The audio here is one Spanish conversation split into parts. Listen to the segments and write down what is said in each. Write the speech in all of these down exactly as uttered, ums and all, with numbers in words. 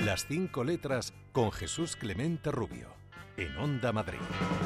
Las cinco letras con Jesús Clemente Rubio, en Onda Madrid.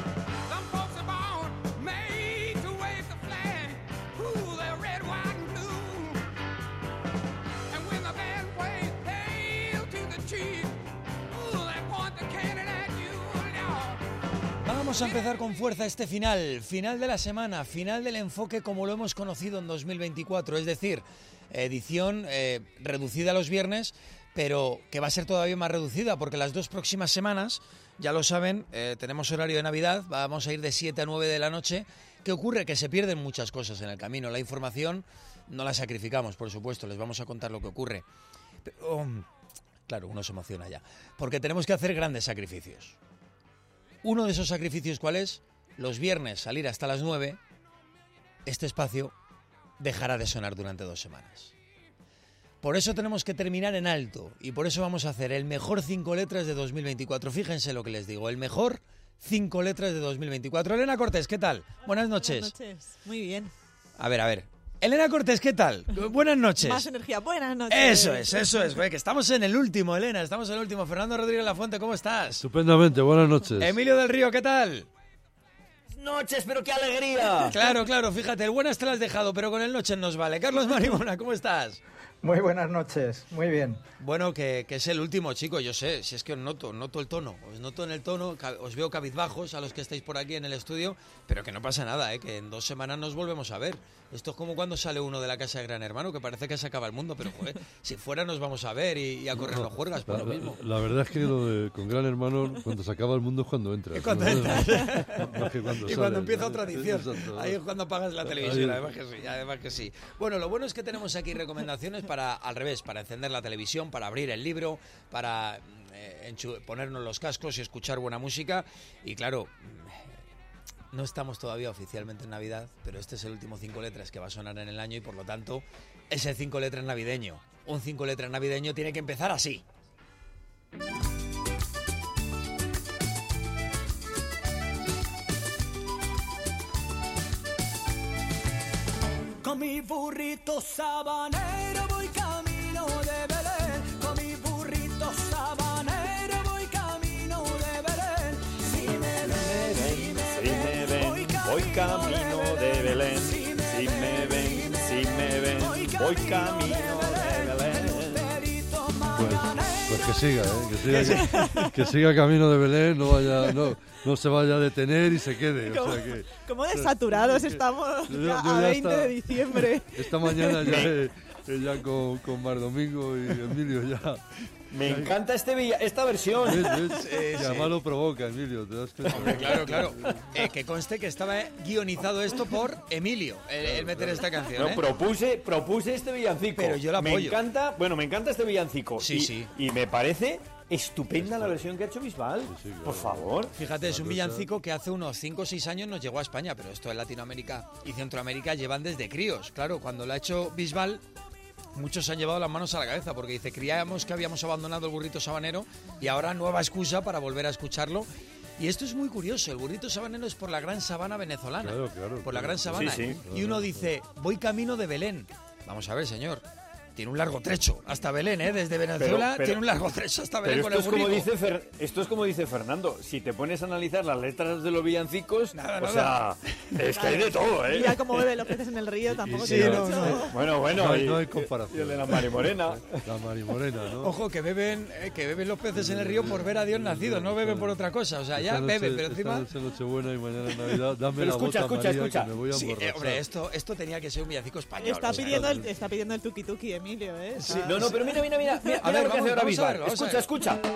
Vamos a empezar con fuerza este final, final de la semana, final del enfoque como lo hemos conocido en dos mil veinticuatro, es decir, edición eh, reducida los viernes, pero que va a ser todavía más reducida porque las dos próximas semanas, ya lo saben, eh, tenemos horario de Navidad, vamos a ir de siete a nueve de la noche. ¿Qué ocurre? Que se pierden muchas cosas en el camino, la información no la sacrificamos, por supuesto, les vamos a contar lo que ocurre. Pero, oh, claro, uno se emociona ya, porque tenemos que hacer grandes sacrificios. Uno de esos sacrificios, ¿cuál es? Los viernes salir hasta las nueve, este espacio dejará de sonar durante dos semanas. Por eso tenemos que terminar en alto y por eso vamos a hacer el mejor cinco letras de dos mil veinticuatro. Fíjense lo que les digo, el mejor cinco letras de dos mil veinticuatro. Elena Cortés, ¿qué tal? Buenas noches. Buenas noches, muy bien. A ver, a ver. Elena Cortés, ¿qué tal? Buenas noches. Más energía, buenas noches. Eso es, eso es, güey, que estamos en el último, Elena, estamos en el último. Fernando Rodríguez Lafuente, ¿cómo estás? Estupendamente, buenas noches. Emilio del Río, ¿qué tal? Noches, pero qué alegría. Claro, claro, fíjate, el buenas te lo has dejado, pero con el noches nos vale. Carlos Marimona, ¿cómo estás? Muy buenas noches, muy bien. Bueno, que, que es el último, chicos, yo sé, si es que os noto, noto el tono, os noto en el tono, os veo cabizbajos a los que estáis por aquí en el estudio, pero que no pasa nada, ¿eh? Que en dos semanas nos volvemos a ver. Esto es como cuando sale uno de la casa de Gran Hermano, que parece que se acaba el mundo, pero joder, si fuera nos vamos a ver y, y a correr los juergas por la, lo mismo. La, la verdad es que lo de con Gran Hermano, cuando se acaba el mundo es cuando entras. Y cuando, entras. Más que cuando y sales, cuando empieza ¿no? otra edición. Exacto. Ahí es cuando apagas la televisión, además que sí, además que sí. Bueno, lo bueno es que tenemos aquí recomendaciones para, al revés, para encender la televisión, para abrir el libro, para eh, enchu- ponernos los cascos y escuchar buena música. Y claro, no estamos todavía oficialmente en Navidad, pero este es el último cinco letras que va a sonar en el año y por lo tanto es el cinco letras navideño. Un cinco letras navideño tiene que empezar así. Con mi burrito sabanero voy camino de Belén. Con mi burrito sabanero voy camino de Belén. Si me ven, si me ven, voy camino de Belén. Si me ven, si me ven, voy camino de Belén. Pues, pues que siga, ¿eh? que, siga que, que siga camino de Belén, no vaya, no, no se vaya a detener y se quede. ¿Cómo, o sea que, ¿cómo desaturados estamos yo- ya yo a ya veinte está- de diciembre? Esta mañana ya, eh, eh, ya con, con Mar Domingo y Emilio ya. Me encanta este villa- esta versión. ¿Ves, ves? Sí, Y sí. además lo provoca, Emilio. ¿Te das cuenta? Hombre, claro, claro. Eh, que conste que estaba guionizado esto por Emilio, el, el meter esta canción, No, ¿eh? propuse, propuse este villancico. Pero yo lo Me apoyo. encanta, bueno, me encanta este villancico. Sí, y, sí. y me parece estupenda la versión que ha hecho Bisbal. sí, claro. Por favor. Fíjate, es un villancico que hace unos cinco o seis años nos llegó a España, pero esto en Latinoamérica y Centroamérica llevan desde críos. Claro, cuando lo ha hecho Bisbal, muchos se han llevado las manos a la cabeza porque dice, creíamos que habíamos abandonado el burrito sabanero y ahora nueva excusa para volver a escucharlo. Y esto es muy curioso, el burrito sabanero es por la gran sabana venezolana, Claro, claro, por la claro. gran sabana. Sí, sí. Y uno dice, voy camino de Belén. Vamos a ver, señor. Tiene un largo trecho hasta Belén, ¿eh? Desde Venezuela Pero- pero- tiene un largo trecho hasta Belén Pero con esto el es, como burrito. dice Fer- esto es como dice Fernando, si te pones a analizar las letras de los villancicos, Nada, o nada. sea, es que hay de todo, ¿eh? Mira cómo beben los peces en el río, tampoco sí, tiene no, mucho. no. Bueno, bueno, No hay- y- no hay comparación. y el de la Marimorena. La marimorena, ¿no? Ojo, que beben, eh, que beben los peces en el río por ver a Dios nacido, no beben por otra cosa. O sea, ya Esta noche- beben, pero encima... Esta noche Nochebuena y mañana Navidad, dame Pero la escucha, bota, escucha, María, escucha. que me voy a Sí, eh, emborrachar. hombre, esto, esto tenía que ser un villancico español. Está o sea, pidiendo, el, está pidiendo el tuki tuki, Emilio, ¿eh? Sí, Está- no, no, pero mira, mira, mira, mira, A mira ver, lo que vamos- hace ahora vamos a Bisbal. verlo, vamos a Escucha, ver.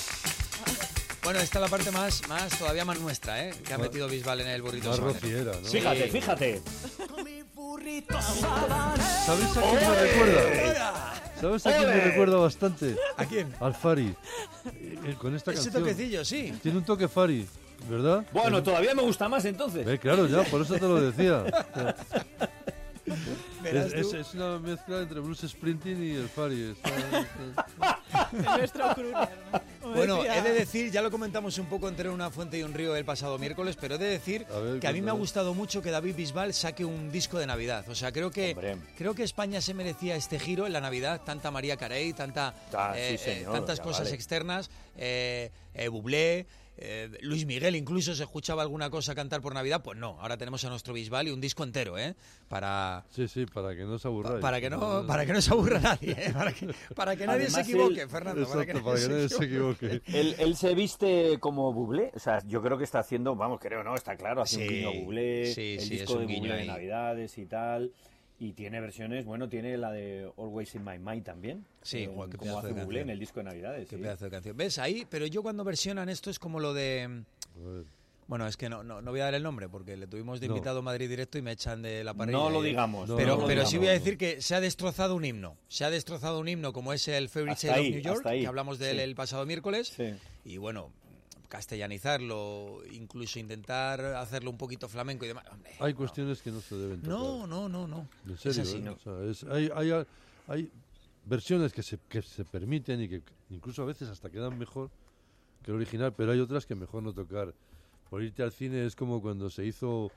escucha. Bueno, esta es la parte más, más todavía más nuestra, ¿eh? Que ha Más- metido Bisbal en el burrito Más sabanero. rociera, ¿no? Fíjate, Sí. fíjate. Con mi burrito sabanero. ¿Sabes a quién me recuerda? ¿Sabes a quién me ¡Ole! recuerda bastante? ¿A quién? Al Fari. Eh, Con esta Ese canción. toquecillo, sí. Tiene un toque Fari, ¿verdad? Bueno, todavía me gusta más entonces. Eh, claro, ya, por eso te lo decía. Verás Es, es, tú. es una mezcla entre Bruce Springsteen y el Fari. Está- está- Es nuestro crooner, ¿no? Como Bueno, decía- he de decir, ya lo comentamos un poco entre una fuente y un río el pasado miércoles, pero he de decir A ver, que a mí me ha cuéntame. gustado mucho que David Bisbal saque un disco de Navidad. O sea, creo que Hombre. creo que España se merecía este giro en la Navidad, tanta María Carey, tanta, Ah, eh, sí, eh, señor, tantas ya cosas vale. externas, eh, eh, Bublé. eh, Luis Miguel, incluso se escuchaba alguna cosa cantar por Navidad, pues no, ahora tenemos a nuestro Bisbal y un disco entero, ¿eh? Para, Sí, sí, para que no se aburráis. para que no para que no se aburra nadie, ¿eh? para que, para que nadie se Además, equivoque, él- Fernando. Exacto, para que nadie se equivoque. Él, él se viste como Bublé, o sea, yo creo que está haciendo, vamos, creo, ¿no? Está claro, hace un Sí, guiño a Bublé, sí, el sí, disco es un de guiño Bublé de ahí. Navidades y tal, y tiene versiones, bueno, tiene la de Always in My Mind también, Sí, eh, joder, qué como pedazo hace de Bublé canción. en el disco de Navidades. Qué sí. pedazo de canción. ¿Ves? Ahí, pero yo cuando versionan esto es como lo de... A ver. Bueno, es que no, no, no voy a dar el nombre porque le tuvimos de No. invitado a Madrid Directo y me echan de la parrilla. No lo y- digamos. No, Pero, no lo pero digamos. sí voy a decir que se ha destrozado un himno. Se ha destrozado un himno como es el Fairy Hasta Tale ahí, of New York, hasta ahí. que hablamos de él Sí. el pasado miércoles. Sí. Y bueno, castellanizarlo, incluso intentar hacerlo un poquito flamenco y demás. Hombre, Hay no. cuestiones que no se deben tocar. No, no, no, no. En Es serio, así, ¿eh? ¿no? O sea, es- hay, hay, hay versiones que se, que se permiten y que incluso a veces hasta quedan mejor que el original, pero hay otras que mejor no tocar. Por irte al cine es como cuando se hizo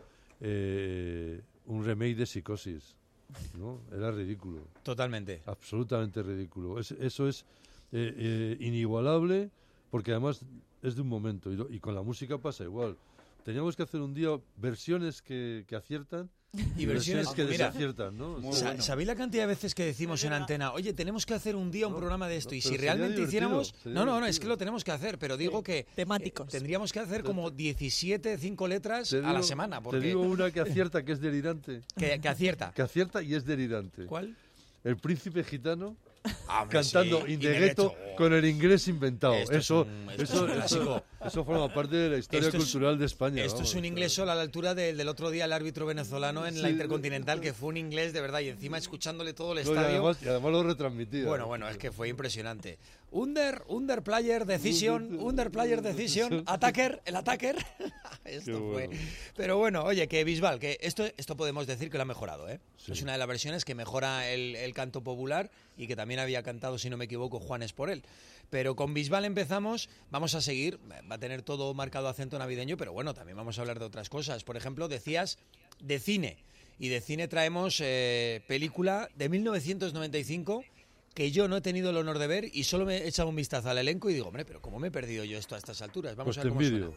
eh, un remake de Psicosis, ¿no? Era ridículo, Totalmente. absolutamente ridículo. Es- eso es eh, eh, inigualable porque además es de un momento y, lo- y con la música pasa igual. Teníamos que hacer un día versiones que, que aciertan Y versiones que mira, desaciertan, ¿no? O Muy sea, Sa- bueno. ¿Sabéis la cantidad de veces que decimos en antena, oye, tenemos que hacer un día un No, programa de esto? no, y pero si sería realmente divertido, hiciéramos... sería No, no, no, es divertido. que lo tenemos que hacer, pero digo que... Temáticos. eh, tendríamos que hacer como diecisiete, cinco letras Te a la digo- semana, Te porque... digo una que acierta, que es delirante. Que, que acierta. Que acierta y es delirante. ¿Cuál? El príncipe gitano Ah, hombre, cantando sí, in the Ineghetto. ghetto con el inglés inventado. Esto es Eso, un- esto es eso, un eso, clásico. eso forma parte de la historia Esto es- cultural de España. Esto es vamos, un o sea. inglés solo a la altura del, del otro día el árbitro venezolano en la Sí. Intercontinental, que fue un inglés de verdad, y encima escuchándole todo el No, y, estadio... además, y además lo retransmitía. Bueno, bueno, es que fue impresionante. Under, under player decision, under player decision, attacker, el attacker. Esto Qué fue. bueno. Pero bueno, oye, que Bisbal, que esto, esto podemos decir que lo ha mejorado, ¿eh? Sí. Es una de las versiones que mejora el, el canto popular y que también había cantado, si no me equivoco, Juanes por él. Pero con Bisbal empezamos, vamos a seguir, va a tener todo marcado acento navideño, pero bueno, también vamos a hablar de otras cosas. Por ejemplo, decías de cine. Y de cine traemos eh, película de mil novecientos noventa y cinco que yo no he tenido el honor de ver y solo me he echado un vistazo al elenco y digo, hombre, pero ¿cómo me he perdido yo esto a estas alturas? Vamos Pues a te ver cómo suena.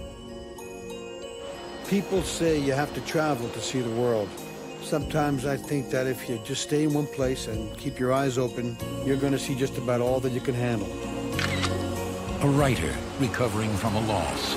envidio. People say you have to travel to see the world. Sometimes I think that if you just stay in one place and keep your eyes open, you're going to see just about all that you can handle. A writer recovering from a loss.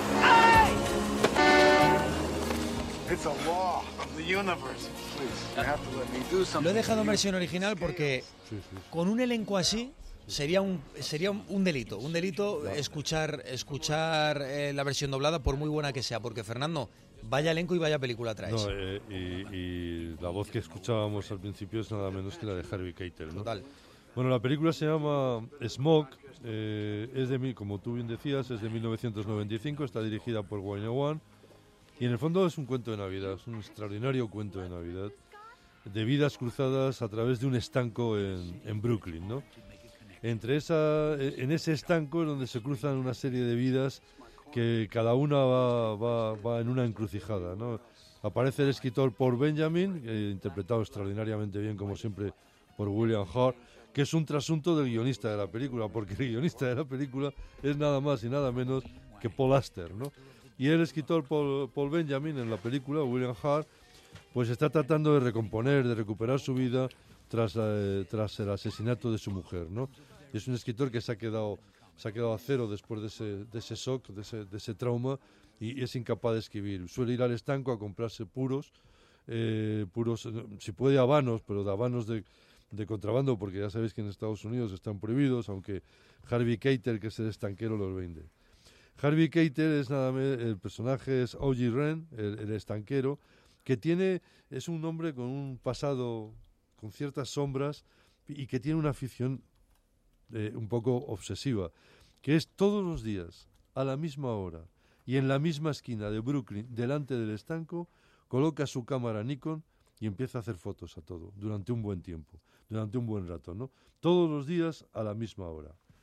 It's a law of the universe. Please, you have to let me do something. Lo he dejado en versión original porque Sí, sí. con un elenco así sería un sería un, un delito, un delito escuchar escuchar eh, la versión doblada por muy buena que sea, porque Fernando, vaya elenco y vaya película traes. No, eh, y, y la voz que escuchábamos al principio es nada menos que la de Harvey Keitel, ¿no? Total. Bueno, la película se llama Smoke, eh, es de mil, como tú bien decías, es de mil novecientos noventa y cinco, está dirigida por Wayne One y en el fondo es un cuento de Navidad, es un extraordinario cuento de Navidad, de vidas cruzadas a través de un estanco en, en Brooklyn, ¿no? Entre esa, en ese estanco es donde se cruzan una serie de vidas que cada una va, va, va en una encrucijada, ¿no? Aparece el escritor Paul Benjamin, eh, interpretado extraordinariamente bien, como siempre, por William Hurt, que es un trasunto del guionista de la película, porque el guionista de la película es nada más y nada menos que Paul Auster, ¿no? Y el escritor Paul, Paul Benjamin en la película, William Hurt, pues está tratando de recomponer, de recuperar su vida tras, eh, tras el asesinato de su mujer, ¿no? Y es un escritor que se ha quedado, se ha quedado a cero después de ese, de ese shock, de ese, de ese trauma, y es incapaz de escribir. Suele ir al estanco a comprarse puros, eh, puros, eh, si puede habanos, pero de habanos de, de contrabando, porque ya sabéis que en Estados Unidos están prohibidos, aunque Harvey Keitel, que es el estanquero, los vende. Harvey Keitel es nada me- el personaje es O G Ren, el, el estanquero, que tiene, es un hombre con un pasado, con ciertas sombras, y que tiene una afición eh, un poco obsesiva, que es todos los días, a la misma hora, y en la misma esquina de Brooklyn, delante del estanco, coloca su cámara Nikon y empieza a hacer fotos a todo, durante un buen tiempo, durante un buen rato, ¿no? Todos los días, a la misma hora.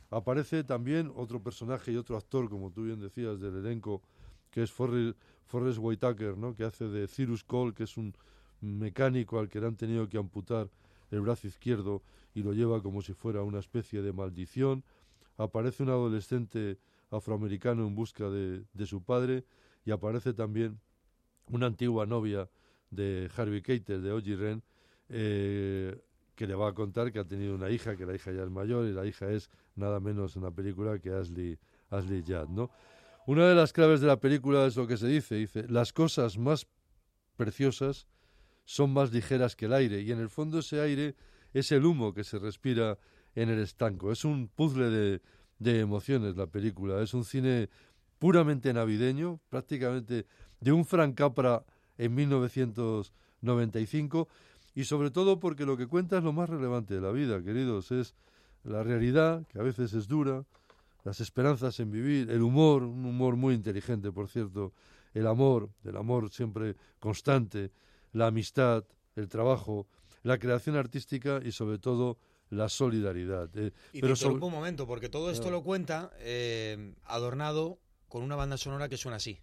Aparece también otro personaje y otro actor, como tú bien decías, del elenco, que es Forrest, Forrest Whitaker, ¿no? Que hace de Cyrus Cole, que es un mecánico al que le han tenido que amputar el brazo izquierdo y lo lleva como si fuera una especie de maldición. Aparece un adolescente afroamericano en busca de, de su padre, y aparece también una antigua novia de Harvey Keitel, de Audrey Wren, eh, que le va a contar que ha tenido una hija, que la hija ya es mayor, y la hija es nada menos en la película que Ashley, Ashley Judd, ¿no? Una de las claves de la película es lo que se dice, dice, las cosas más preciosas son más ligeras que el aire, y en el fondo ese aire es el humo que se respira en el estanco. Es un puzzle de, de emociones la película, es un cine puramente navideño, prácticamente de un Frank Capra en mil novecientos noventa y cinco, y sobre todo porque lo que cuenta es lo más relevante de la vida, queridos, es la realidad, que a veces es dura, las esperanzas en vivir, el humor, un humor muy inteligente, por cierto, el amor, el amor siempre constante, la amistad, el trabajo, la creación artística y sobre todo la solidaridad. Eh, y pero te interrumpo sobre... un momento, porque todo esto no. lo cuenta eh, adornado con una banda sonora que suena así.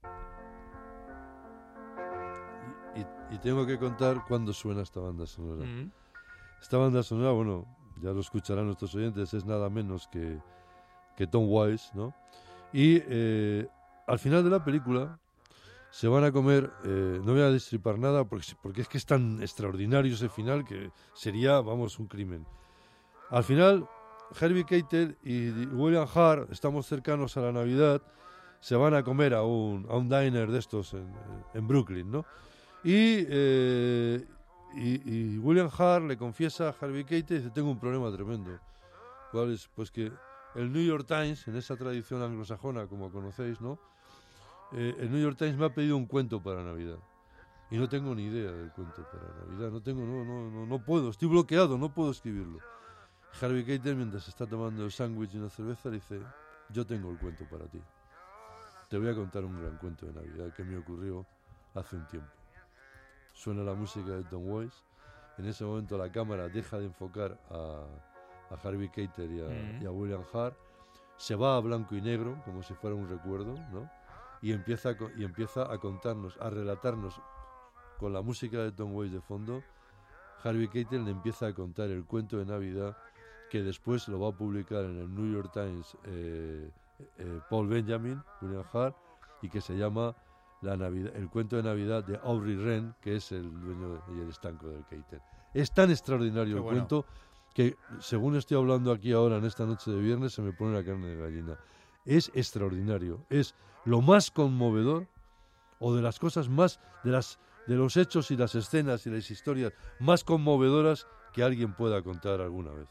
Y, y tengo que contar cuándo suena esta banda sonora. Mm. Esta banda sonora, bueno, ya lo escucharán nuestros oyentes, es nada menos que, que Tom Waits, ¿no? Y eh, al final de la película se van a comer, eh, no voy a destripar nada porque, porque es que es tan extraordinario ese final que sería, vamos, un crimen. Al final, Harvey Keitel y William Hart, estamos cercanos a la Navidad, se van a comer a un, a un diner de estos en, en Brooklyn, ¿no? Y, eh, y, y William Hart le confiesa a Harvey Keitel y dice, tengo un problema tremendo. ¿Cuál es? Pues que el New York Times, en esa tradición anglosajona, como conocéis, ¿no? Eh, el New York Times me ha pedido un cuento para Navidad. Y no tengo ni idea del cuento para Navidad. No tengo, no, no, no, no puedo, estoy bloqueado, no puedo escribirlo. Harvey Keitel, mientras está tomando el sándwich y una cerveza, le dice, yo tengo el cuento para ti. Te voy a contar un gran cuento de Navidad que me ocurrió hace un tiempo. Suena la música de Tom Waits. En ese momento la cámara deja de enfocar a, a Harvey Keitel y a, mm. y a William Hart. Se va a blanco y negro, como si fuera un recuerdo, ¿no? Y empieza, a, y empieza a contarnos, a relatarnos, con la música de Tom Waits de fondo, Harvey Keitel le empieza a contar el cuento de Navidad que después lo va a publicar en el New York Times eh, eh, Paul Benjamin, William Hart, y que se llama la Navidad, el cuento de Navidad de Audrey Wren, que es el dueño y el estanco del Keitel. Es tan extraordinario Qué el bueno. cuento que, según estoy hablando aquí ahora en esta noche de viernes, se me pone la carne de gallina. Es extraordinario, es lo más conmovedor, o de las cosas más, de las de los hechos y las escenas y las historias más conmovedoras que alguien pueda contar alguna vez.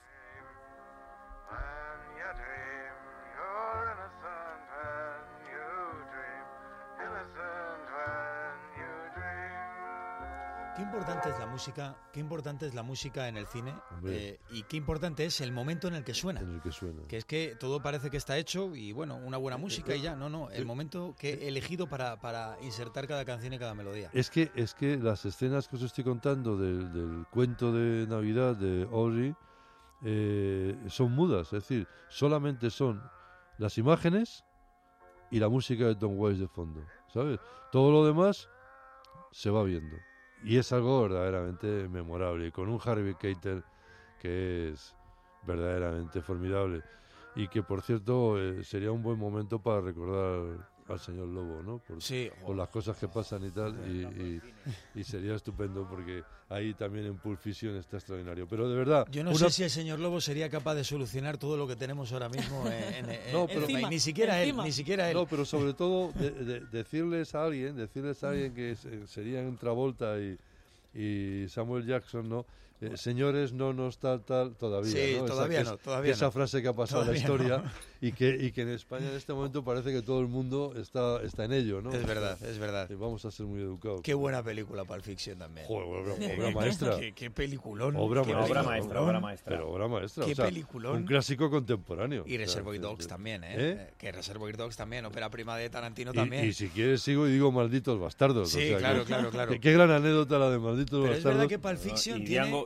Qué importante es la música, qué importante es la música en el cine eh, y qué importante es el momento en el que suena. En el que suena. Que es que todo parece que está hecho y bueno, una buena música y ya. No, no, el momento que he elegido para, para insertar cada canción y cada melodía. Es que, es que las escenas que os estoy contando del, del cuento de Navidad de Audrey eh, son mudas, es decir, solamente son las imágenes y la música de Tom Waits de fondo, ¿sabes? Todo lo demás se va viendo. Y es algo verdaderamente memorable, y con un Harvey Keitel que es verdaderamente formidable. Y que, por cierto, eh, sería un buen momento para recordar al señor Lobo, ¿no? Por, sí. por las cosas que pasan y tal, y, y, y sería estupendo porque ahí también en Pulp Fiction está extraordinario. Pero de verdad... Yo no una... sé si el señor Lobo sería capaz de solucionar todo lo que tenemos ahora mismo en, en, no, pero, encima, ni siquiera encima. él, ni siquiera él. No, pero sobre todo de, de, decirles a alguien, decirles a alguien que serían Travolta y, y Samuel Jackson, ¿no? Eh, señores, no nos tal, tal, todavía, sí, ¿no? todavía esa, no, todavía esa no. frase que ha pasado todavía en la historia no. y, que, y que en España en este momento parece que todo el mundo está, está en ello, ¿no? Es verdad, es verdad. Y vamos a ser muy educados. Qué buena película Pulp Fiction también. Joder, obra, obra maestra. qué, qué peliculón. Obra qué maestra. Obra maestra, obra maestra. Pero obra maestra. Qué o sea, peliculón. Un clásico contemporáneo. Y Reservoir o sea, Dogs sí, también, ¿eh? ¿eh? Que Reservoir Dogs también, ópera prima de Tarantino y, también. Y si quieres sigo y digo Malditos Bastardos. Sí, o sea, claro, que, claro, claro. Que, qué gran anécdota la de Malditos Pero Bastardos. es verdad que Pulp Fiction y tiene... Django,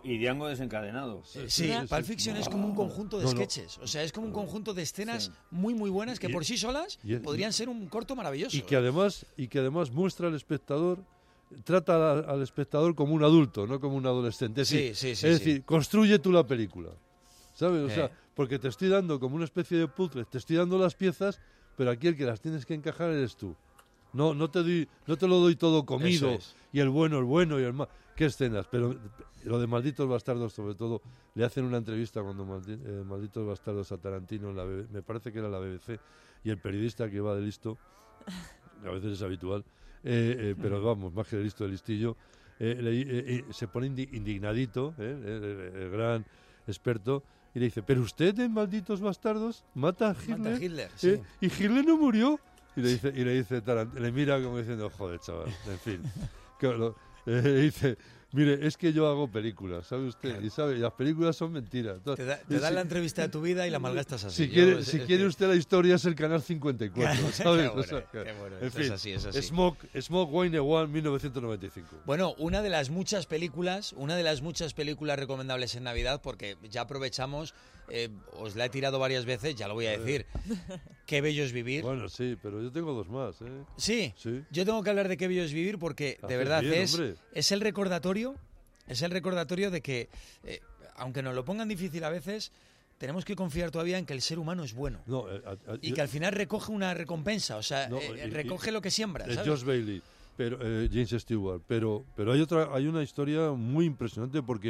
Y Django desencadenado. Sí, sí, Pulp Fiction es como un conjunto de no, no. sketches. O sea, es como un conjunto de escenas Sí. muy, muy buenas que Y- por sí solas y- podrían ser un corto maravilloso. Y que además, y que además muestra al espectador, trata a- al espectador como un adulto, no como un adolescente. Es Sí, decir, sí, sí, es sí. decir, construye tú la película. ¿Sabes? O Eh. sea, porque te estoy dando como una especie de puzzle, te estoy dando las piezas, pero aquí el que las tienes que encajar eres tú. No, no te doy, no te lo doy todo comido, Eso es. y el bueno, el bueno y el mal. ¿Qué escenas? Pero lo de Malditos Bastardos, sobre todo, le hacen una entrevista cuando Maldi- eh, Malditos Bastardos a Tarantino, en la B B C, me parece que era la B B C, y el periodista que va de listo, a veces es habitual, eh, eh, pero vamos, más que de listo, de listillo, eh, le- eh, eh, se pone indi- indignadito, eh, el, el- el gran experto, y le dice, pero usted en Malditos Bastardos mata a Hitler, Mata a Hitler, eh, sí. y Hitler no murió. Y le dice, y le dice Tarant- le mira como diciendo, joder, chaval, en fin. Que lo- eh, dice, mire, es que yo hago películas, ¿sabe usted? Y sabe, y las películas son mentiras. Te, da- Y te dan si- la entrevista de tu vida y la malgastas así. Si Yo- quiere, es- si es quiere que- usted la historia es el canal cincuenta y cuatro, Qué ¿sabes? bueno, O sea, que- qué bueno, en es fin, así, es así. Smoke, Smoke Wayne One, mil novecientos noventa y cinco. Bueno, una de las muchas películas, una de las muchas películas recomendables en Navidad, porque ya aprovechamos, eh, os la he tirado varias veces, ya lo voy a decir. Qué bello es vivir. Bueno, sí, pero yo tengo dos más, ¿eh? Sí, Sí. yo tengo que hablar de Qué bello es vivir porque de Haces verdad bien, es, hombre. es el recordatorio, es el recordatorio de que, eh, aunque nos lo pongan difícil a veces, tenemos que confiar todavía en que el ser humano es bueno. No, eh, a- a- Y que al final recoge una recompensa, o sea, No, eh, y- recoge y- lo que siembra, es ¿sabes? Josh Bailey, pero eh, James Stewart, pero pero hay otra, hay una historia muy impresionante porque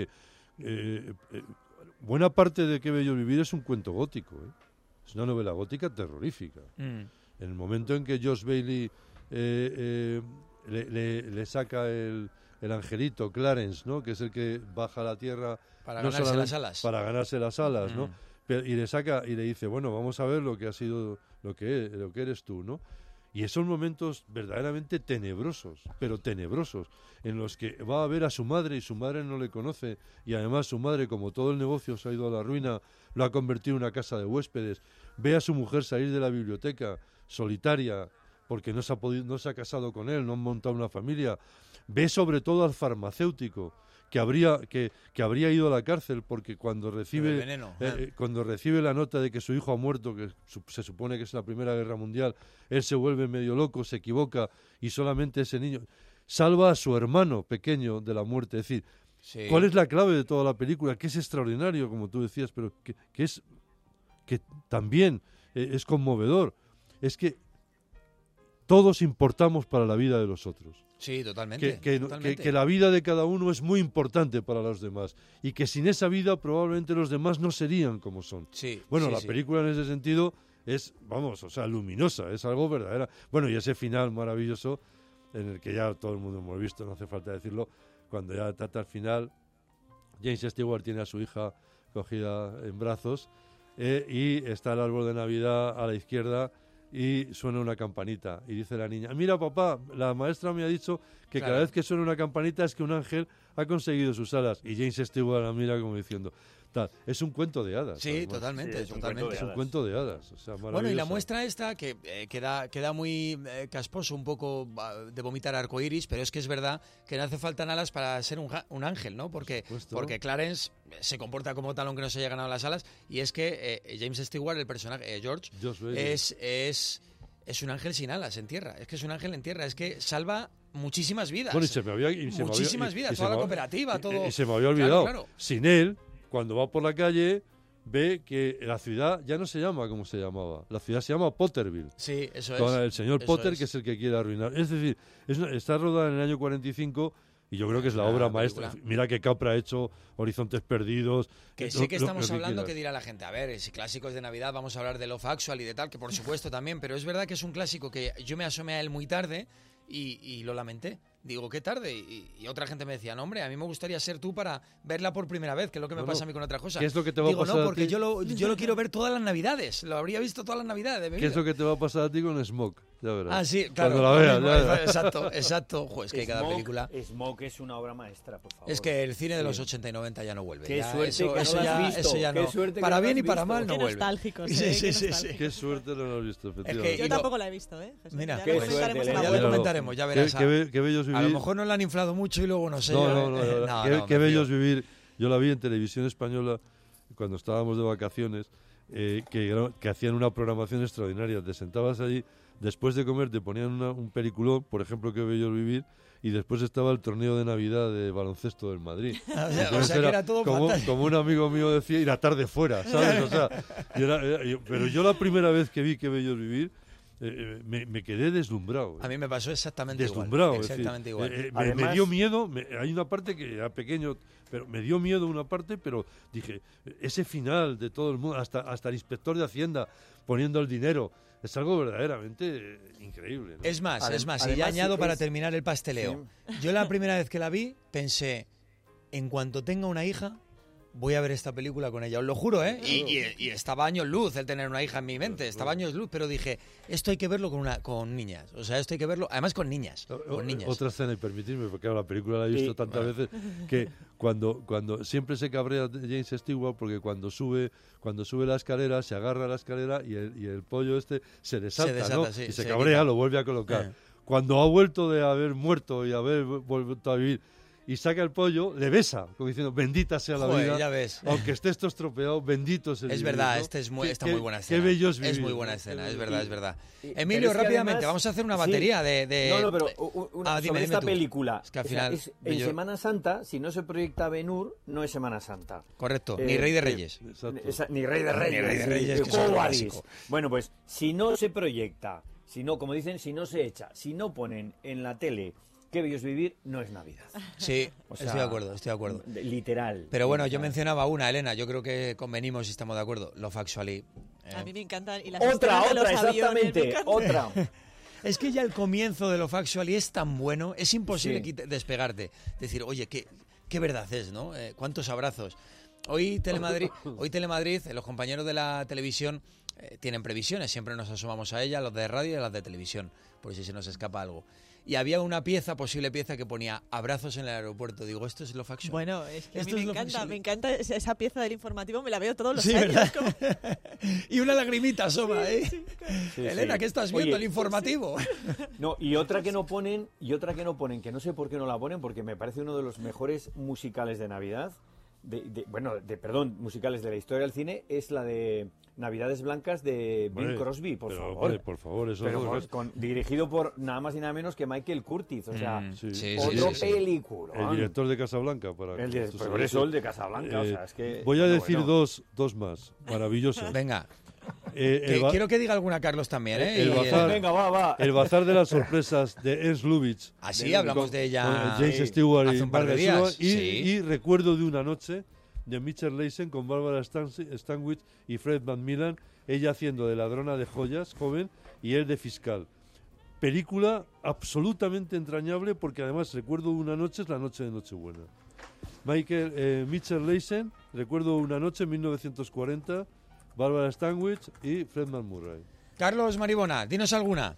eh, eh, buena parte de Qué bello es vivir es un cuento gótico, ¿eh? Es una novela gótica terrorífica. Mm. En el momento en que Josh Bailey eh, eh, le, le- le saca el, el angelito Clarence, ¿no? Que es el que baja a la tierra Para no ganarse solamente las alas. para ganarse las alas, ¿no? Mm. Pero- y le saca y le dice, bueno, vamos a ver lo que ha sido, lo que e- lo que eres tú, ¿no? Y esos momentos verdaderamente tenebrosos, pero tenebrosos, en los que va a ver a su madre y su madre no le conoce, y además su madre, como todo el negocio se ha ido a la ruina, lo ha convertido en una casa de huéspedes, ve a su mujer salir de la biblioteca solitaria porque no se ha podido, no se ha casado con él, no han montado una familia, ve sobre todo al farmacéutico que habría que, que habría ido a la cárcel porque cuando recibe el veneno, eh, ah. eh, cuando recibe la nota de que su hijo ha muerto, que su- se supone que es la Primera Guerra Mundial, él se vuelve medio loco, se equivoca y solamente ese niño salva a su hermano pequeño de la muerte. Es decir, Sí. ¿cuál es la clave de toda la película? Que es extraordinario, como tú decías, pero que, que es que también eh, es conmovedor. Es que todos importamos para la vida de los otros. Sí, totalmente. Que, que- totalmente. que- que la vida de cada uno es muy importante para los demás y que sin esa vida probablemente los demás no serían como son. Sí, Bueno, sí, la sí. película en ese sentido es, vamos, o sea, luminosa, es algo verdadera. Bueno, y ese final maravilloso en el que ya todo el mundo hemos visto, no hace falta decirlo, cuando ya trata al final, James Stewart tiene a su hija cogida en brazos eh, y está el árbol de Navidad a la izquierda y suena una campanita y dice la niña, mira papá, la maestra me ha dicho que Claro. cada vez que suena una campanita es que un ángel ha conseguido sus alas, y James Stewart la mira como diciendo, tal, es un cuento de hadas. Sí, además. totalmente, Sí, es un totalmente. cuento de Es un hadas. cuento de hadas, o sea, Bueno, y la maravillosa. muestra esta, que eh, queda, queda muy eh, casposo, un poco ah, de vomitar arcoiris, pero es que es verdad que no hace falta alas para ser un, ja- un ángel, ¿no? Porque, supuesto. porque Clarence se comporta como tal aunque no se haya ganado las alas, y es que eh, James Stewart, el personaje, eh, George, Josh Bailey. es, es, es un ángel sin alas en tierra. Es que es un ángel en tierra, es que salva muchísimas vidas. Bueno, y se me había, y se me había- Muchísimas y- vidas, y se toda me la había- cooperativa, y- todo. Y, se me había Claro, olvidado. claro. Sin él, cuando va por la calle, ve que la ciudad ya no se llama como se llamaba. La ciudad se llama Potterville. Sí, eso es. Con el señor eso Potter, es. que es el que quiere arruinar. Es decir, es una- está rodada en el año cuarenta y cinco y yo creo que es la Una obra película. maestra. Mira que Capra ha hecho Horizontes Perdidos. Que eh, sé que lo- lo- estamos lo hablando, que quieras. dirá la gente, a ver, si clásicos de Navidad vamos a hablar de Love Actual y de tal, que por supuesto también, pero es verdad que es un clásico que yo me asomé a él muy tarde y, y lo lamenté. Digo, qué tarde. Y, y otra gente me decía, no, hombre, a mí me gustaría ser tú para verla por primera vez, que es lo que me Bueno, pasa a mí con otra cosa. ¿qué es lo que te va a Digo, pasar no, a porque ti? yo lo, yo lo quiero ver todas las Navidades. Lo habría visto todas las Navidades de mi ¿Qué es vida. lo que te va a pasar a ti con Smoke? Ya verás. Ah, sí, claro. Cuando la lo veas, mismo, ya verás. Exacto, exacto. Jo, es que cada Smoke- película... Smoke es una obra maestra, por favor. Es que el cine de los Sí. ochenta y noventa ya no vuelve. Qué ya suerte eso, que no eso lo has ya, visto, eso ya qué no. suerte que Para no lo bien has y para visto. mal no Qué vuelve. nostálgicos, Sí, eh, sí, qué sí, sí. nostálgicos. Qué suerte no lo has visto, que- efectivamente. Yo y tampoco lo- la he visto, ¿eh? Jesús? Mira, ya qué lo suerte, comentaremos en la Elena. Ya web. lo Míralo. comentaremos, ya Qué- verás. qué be- qué bello es A lo vivir. mejor no lo han inflado mucho y luego no sé. No, yo, no, no, eh, no, no, qué, no, qué me bello fío. es vivir Yo la vi en Televisión Española cuando estábamos de vacaciones, eh, que, gra- que hacían una programación extraordinaria. Te sentabas allí, después de comer te ponían una- un peliculón, por ejemplo, Qué bello es vivir, y después estaba el torneo de Navidad de baloncesto del Madrid. O sea, o sea Entonces que era era todo como, fantástico. como un amigo mío decía, ir a tarde fuera, ¿sabes? O sea, y era- era- yo- pero yo la primera vez que vi Qué bello es vivir, eh, eh, me, me quedé deslumbrado. A mí me pasó exactamente Deslumbrado. igual. es decir, Exactamente igual. eh, eh, me, Además- me dio miedo, me- hay una parte que era pequeño, pero me dio miedo una parte, pero dije, ese final de todo el mundo, hasta, hasta el inspector de Hacienda poniendo el dinero, es algo verdaderamente eh, increíble, ¿no? Es más, Adem- es más, y además, ya añado sí, para es- terminar el pasteleo. Yo la primera vez que la vi pensé, en cuanto tenga una hija, voy a ver esta película con ella, os lo juro, ¿eh? Y, y- y estaba años luz el tener una hija en mi mente, estaba años luz, pero dije, esto hay que verlo con una con niñas, o sea, esto hay que verlo, además con niñas, O- con niñas. Otra escena, y permitidme, porque claro, la película la he visto Sí. tantas veces que cuando, cuando siempre se cabrea James Stewart porque cuando sube cuando sube la escalera se agarra a la escalera y el, y el pollo este se desata, desata, ¿no? sí, y se, se cabrea, quita. lo vuelve a colocar. Eh. Cuando ha vuelto de haber muerto y haber vu- vuelto a vivir y saca el pollo, le besa, como diciendo, bendita sea la Joder, vida. ya ves. Aunque esté esto estropeado, bendito sea el Es vivir, verdad, ¿no? este es muy, Qué- está qué- muy buena escena. Qué bello es Es vivir, muy ¿no? buena Qué escena, bello es verdad, vivir. es verdad. Y- Emilio, pero es que rápidamente, además- vamos a hacer una sí. batería de... de- No, no, pero u- u- una- Ah, dime, sobre dime esta tú. película. Es que al o sea, final, es- en yo- Semana Santa, si no se proyecta Ben-Hur, no es Semana Santa. Correcto, Eh, ni Rey de eh, Reyes. Exacto. Esa- ni Rey de Reyes. Ni Rey de sí, Reyes, eh, que eso es lo Quo básico. Vadis. Bueno, pues si no se proyecta, si no, como dicen, si no se echa, si no ponen en la tele Qué bello es vivir, no es Navidad. Sí, O sea, estoy de acuerdo, estoy de acuerdo. de- Literal. Pero bueno, yo Literal. mencionaba una, Elena, yo creo que convenimos y estamos de acuerdo. Love Actually. eh, A mí me encantan. Y las Otra, escenas de los otra, aviones, me exactamente. encantan. Otra. Es que ya el comienzo de Love Actually es tan bueno, es imposible Sí. quita- despegarte. Decir, oye, qué, qué verdad es, ¿no? Eh, cuántos abrazos. Hoy Telemadrid, hoy Telemadrid, eh, los compañeros de la televisión eh, tienen previsiones, siempre nos asomamos a ellas, los de radio y las de televisión, por si se nos escapa algo. Y había una pieza, posible pieza, que ponía abrazos en el aeropuerto. Digo, esto es Love Actually. Bueno, es que a mí Esto me es Love encanta, Actually. me encanta esa esa pieza del informativo, me la veo todos los Sí, años. ¿verdad? como- Y una lagrimita asoma, ¿eh? Sí, Elena, sí. ¿qué estás viendo? Oye, El informativo. No, y otra que no ponen, y otra que no ponen, que no sé por qué no la ponen, porque me parece uno de los mejores musicales de Navidad, de, de- bueno, de perdón, musicales de la historia del cine, es la de Navidades Blancas de Bing Hombre, Crosby, por pero, favor. hombre, por favor, eso Pero no con- es- con- dirigido por nada más y nada menos que Michael Curtiz, o sea, Mm, sí. sí, sí, otro sí, sí. película. El director de Casablanca. Para El que de- esto por se- eso el de Casablanca, o sea, es que- Voy a bueno, decir bueno. dos, dos más, maravillosos. Venga, Eh, que el, ba- quiero que diga alguna Carlos también, ¿eh? el Y, eh, bazar, Venga, va, va. el bazar de las sorpresas de Ernst Lubitsch. Ah, sí, De- hablamos con- de ella con James Sí. Stewart hace y un par de Margaret días, Stewart. Y, sí. y Recuerdo de una noche de Mitchell Leisen con Barbara Stan- Stanwyck y Fred McMillan, ella haciendo de ladrona de joyas, joven, y él de fiscal. Película absolutamente entrañable porque además Recuerdo de una noche es la noche de Nochebuena. Michael eh, Mitchell Leisen, Recuerdo de una noche, mil novecientos cuarenta, Barbara Stanwyck y Fred McMurray. Carlos Maribona, dinos alguna.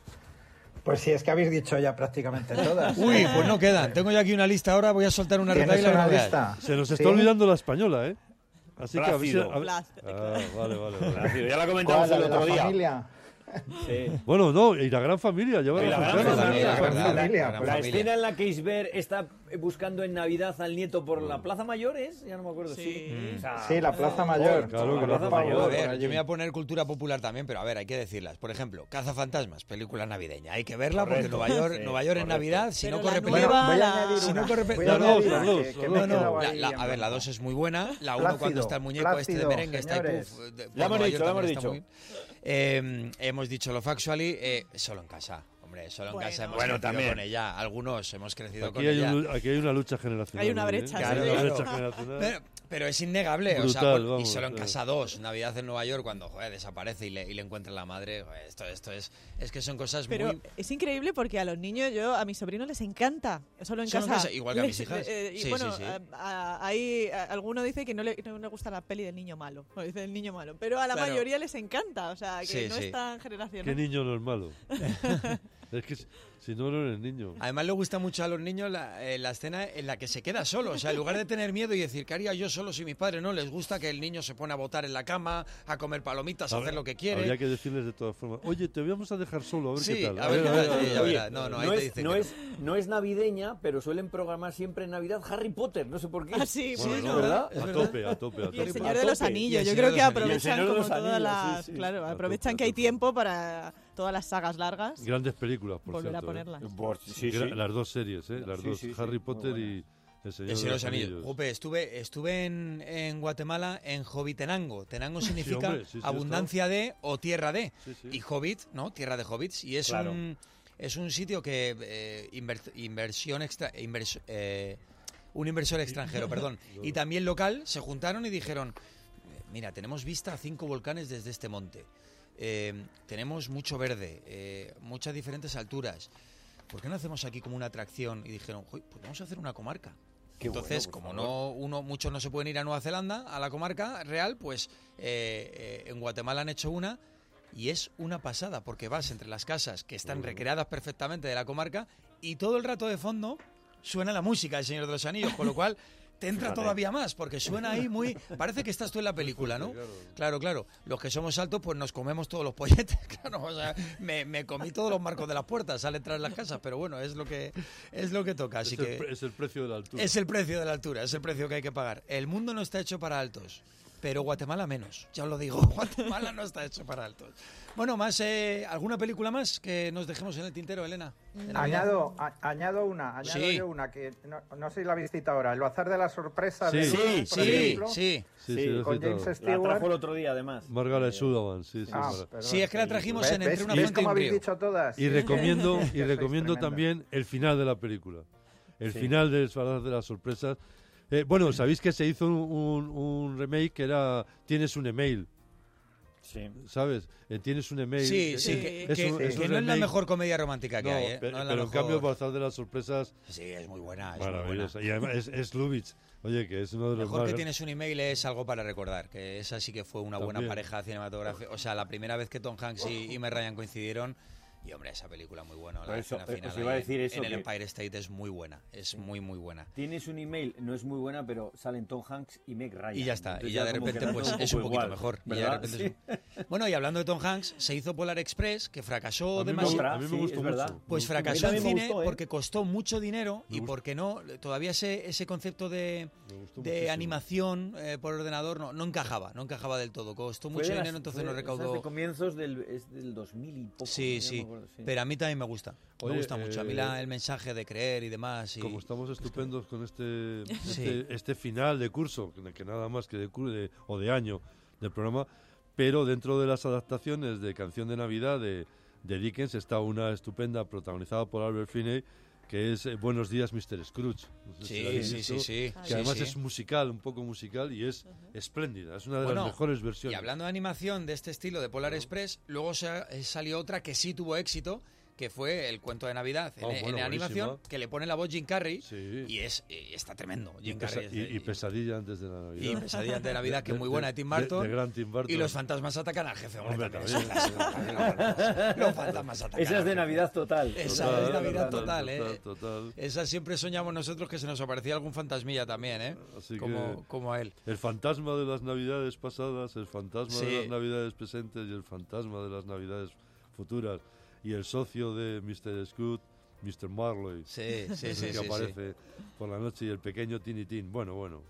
Pues sí, es que habéis dicho ya prácticamente todas. Uy, pues no quedan. Tengo yo aquí una lista ahora, voy a soltar una ¿Tienes retahíla que una no veas. lista? Se nos está ¿Sí? olvidando la española, ¿eh? Así que a ver si- Plácido. a ver- Plácido, Ah, vale, vale, vale. Ya la ¿Cuál, comentamos la el de la otro día. familia? Sí. Bueno, no, y la gran familia, lleva Y la la gran familia. familia, La es gran verdad, familia, la gran pues. La familia. escena en la que Isbert está buscando en Navidad al nieto por la Plaza Mayor, ¿es? Ya no me acuerdo. Sí, Sí. O sea, Sí, la Plaza Mayor. Claro, la que Plaza la- Mayor. A por ver, allí. yo me voy a poner cultura popular también, pero a ver, hay que decirlas. Por ejemplo, Cazafantasmas, película navideña. Hay que verla porque Correcto. Nueva York, Sí, Nueva York en correcto. Navidad, si Pero no la corre nueva, peligro. Bueno, voy a la- añadir Si no una. corre pe- Voy Las a dos, añadir las una dos, que- que las me he No, no, quedado la, ahí la- en a ver, la blanco. dos es muy buena. La uno cuando Plácido, está el muñeco este de Plácido, merengue está ahí, señores. puf, de- por La hemos Nueva dicho, York la hemos también está dicho. muy bien. Eh, hemos dicho Love Actually, eh, solo en casa. Hombre, solo en Bueno. casa hemos Bueno, crecido también. con ella. Algunos hemos crecido Aquí con hay, ella. un- aquí hay una lucha generacional. Hay una ¿eh? brecha, Claro, Hay una claro. brecha generacional. Pero, pero es innegable. o sea, Brutal, por- y vamos, solo en claro. casa dos, Navidad en Nueva York, cuando joder, desaparece y le, y le encuentra la madre. Joder, esto, esto es, es que son cosas Pero muy. es increíble porque a los niños, yo a mis sobrinos les encanta. Solo en Solo en casa. casa, igual que a mis Les- hijas. eh, y Sí, bueno, sí, sí. a- a- ahí a- alguno dice que no le, no le gusta la peli del niño malo. O dice el niño malo. Pero a la Claro. mayoría les encanta. O sea, que Sí, no sí. es tan ¿Qué generacional. niño no es malo? Es que si, si no, no eres niño. Además le gusta mucho a los niños la, eh, la escena en la que se queda solo. O sea, en lugar de tener miedo y decir, ¿qué haría yo solo si mis padres no? Les gusta que el niño se pone a botar en la cama, a comer palomitas, a hacer lo que quiere. Habría que decirles de todas formas, oye, te vamos a dejar solo, a ver sí, qué tal. a ver, a ver, a ver, a ver, a ver. No, no, ahí no, te es, dicen no, que es, no es navideña, pero suelen programar siempre en Navidad Harry Potter, no sé por qué. Ah, sí, Bueno, sí, no, ¿verdad? ¿verdad? A tope, a tope, a Y el tope. Señor A de los tope. Anillos, Y el yo Señor creo de que los Anillos. Y el aprovechan Señor de como los todas Anillos, las... sí, sí. Claro, A aprovechan tope, que a hay tope. tiempo para todas las sagas largas. Grandes películas, por Volver a cierto. ponerlas. ¿eh? Por- sí, Gra- sí. Las dos series, ¿eh? Las Sí, dos, sí, sí, Harry muy Potter buena. y El Señor, El Señor de los Anillos. Anillos. Jope, estuve, estuve en, en Guatemala en Hobbitenango. Tenango significa hombre, sí, sí, abundancia de o tierra de. Sí, sí. Y Hobbit, ¿no? Tierra de hobbits. Y es Claro. un es un sitio que eh, inver- inversión extra, invers- eh, un inversor extranjero, perdón, y también local se juntaron y dijeron, mira, tenemos vista a cinco volcanes desde este monte. Eh, tenemos mucho verde, eh, muchas diferentes alturas. ¿Por qué no hacemos aquí como una atracción? Y dijeron, "Joy, pues vamos a hacer una comarca". Qué Entonces, bueno, por como favor. no uno muchos no se pueden ir a Nueva Zelanda, a la comarca real, pues eh, eh, en Guatemala han hecho una y es una pasada, porque vas entre las casas que están recreadas perfectamente de la comarca y todo el rato de fondo suena la música del Señor de los Anillos, con lo cual te entra Fíjate. todavía más, porque suena ahí muy... Parece que estás tú en la película, ¿no? Claro, claro. Los que somos altos, pues nos comemos todos los polletes, claro. O sea, me, me comí todos los marcos de las puertas al entrar en las casas, pero bueno, es lo que, es lo que toca. Así es, el, que pre- es el precio de la altura. es el precio de la altura, es el precio que hay que pagar. El mundo no está hecho para altos, pero Guatemala menos, ya os lo digo. Guatemala no está hecho para altos. Bueno, más eh, ¿alguna película más que nos dejemos en el tintero, Elena? ¿De Navidad? Añado, a- añado una, añado Sí. yo una que no, no sé si la habéis citado ahora, El Bazar de la Sorpresa. Sí. de Sí, Lourdes, por Sí, ejemplo, sí. Sí, Sí, sí, lo he con citado. James La trajo el Stewart. otro día, además. Margaret Eh, Sullavan, sí, sí. Ah, Mar- perdón. Sí, es que la trajimos en ¿Ves, Entre una ves fuente y cómo un habéis río. dicho todas? Y recomiendo, y Sois recomiendo tremendas. también el final de la película. El Sí. final del Bazar de las Sorpresas. Eh, bueno, sabéis que se hizo un, un- un remake que era Tienes un email, Sí. ¿sabes? Eh, Tienes un email. Sí, Es- sí, Sí. que, es que- un- es que un no es la remake. mejor comedia romántica que No, hay, ¿eh? pe- No es la pero en mejor. cambio el Bazar de las Sorpresas, Sí, es muy buena, es muy buena. maravillosa. Y además es, es Lubitsch, oye, que es uno de los Mejor más... que Tienes un email es Algo para recordar, que esa sí que fue una buena También. pareja cinematográfica. O sea, la primera vez que Tom Hanks y, y Meg Ryan coincidieron, y hombre, esa película muy buena. La Por eso, escena eh, final os iba a ahí decir eso, en el que- Empire State es muy buena, es muy, muy buena. Tienes un email, no es muy buena, pero salen Tom Hanks y Meg Ryan. Y ya está, Entonces y ya de como repente que pues nace es un poco poquito igual, mejor. y ya de ¿verdad? repente Sí. es- Bueno, y hablando de Tom Hanks, se hizo Polar Express, que fracasó A mí me demasiado. gusta, a mí me Sí, gustó es verdad. mucho. Pues Me gustó fracasó A mí en también me cine gustó, ¿eh? porque costó mucho dinero Me y gustó. porque no, todavía ese, ese concepto de, Me gustó de muchísimo. animación eh, por ordenador no, no encajaba, no encajaba del todo. Costó Fue mucho de las- dinero, entonces fue no de- esas recaudó. de comienzos del, es del dos mil y poco. Sí, ya no sí, me acuerdo, sí. pero a mí también me gusta. Oye, me gusta mucho. A mí eh, la- el mensaje de creer y demás. Y... Como estamos estupendos con este, Sí. este, este final de curso, que, que nada más que de, cur- de- o de año del programa, pero dentro de las adaptaciones de Canción de Navidad de, de Dickens está una estupenda protagonizada por Albert Finney, que es eh, Buenos días, mister Scrooge. No sé si Sí, la habéis sí, visto, sí, sí. Que Sí, además sí. es musical, un poco musical, y es espléndida. Es una de Bueno, las mejores Y versiones. hablando de animación de este estilo de Polar Express, luego se, eh, salió otra que sí tuvo éxito, que fue el cuento de Navidad en, Oh, en bueno, animación, buenísima. que le pone la voz Jim Carrey Sí. y es y está tremendo. Y, Jim pesa- Carrey es de- y- y Pesadilla antes de la Navidad. y Pesadilla de Navidad, que es muy buena, de Tim de- Burton. de gran Tim Burton. Y los fantasmas atacan al jefe. Hombre, Hombre, también es también. un clásico, también los fantasmas- Los fantasmas atacan Esa es al de jefe. Navidad total. Esa Total, es Navidad total, total, ¿eh? total, total. Esa siempre soñamos nosotros que se nos aparecía algún fantasmilla también, ¿eh? Así Como, que- como a él. El fantasma de las navidades pasadas, el fantasma Sí. de las navidades presentes y el fantasma de las navidades futuras. Y el socio de mister Scrooge, mister Marley. Sí, sí, el sí, que sí, aparece por la noche y el pequeño Tinitín. Bueno, bueno.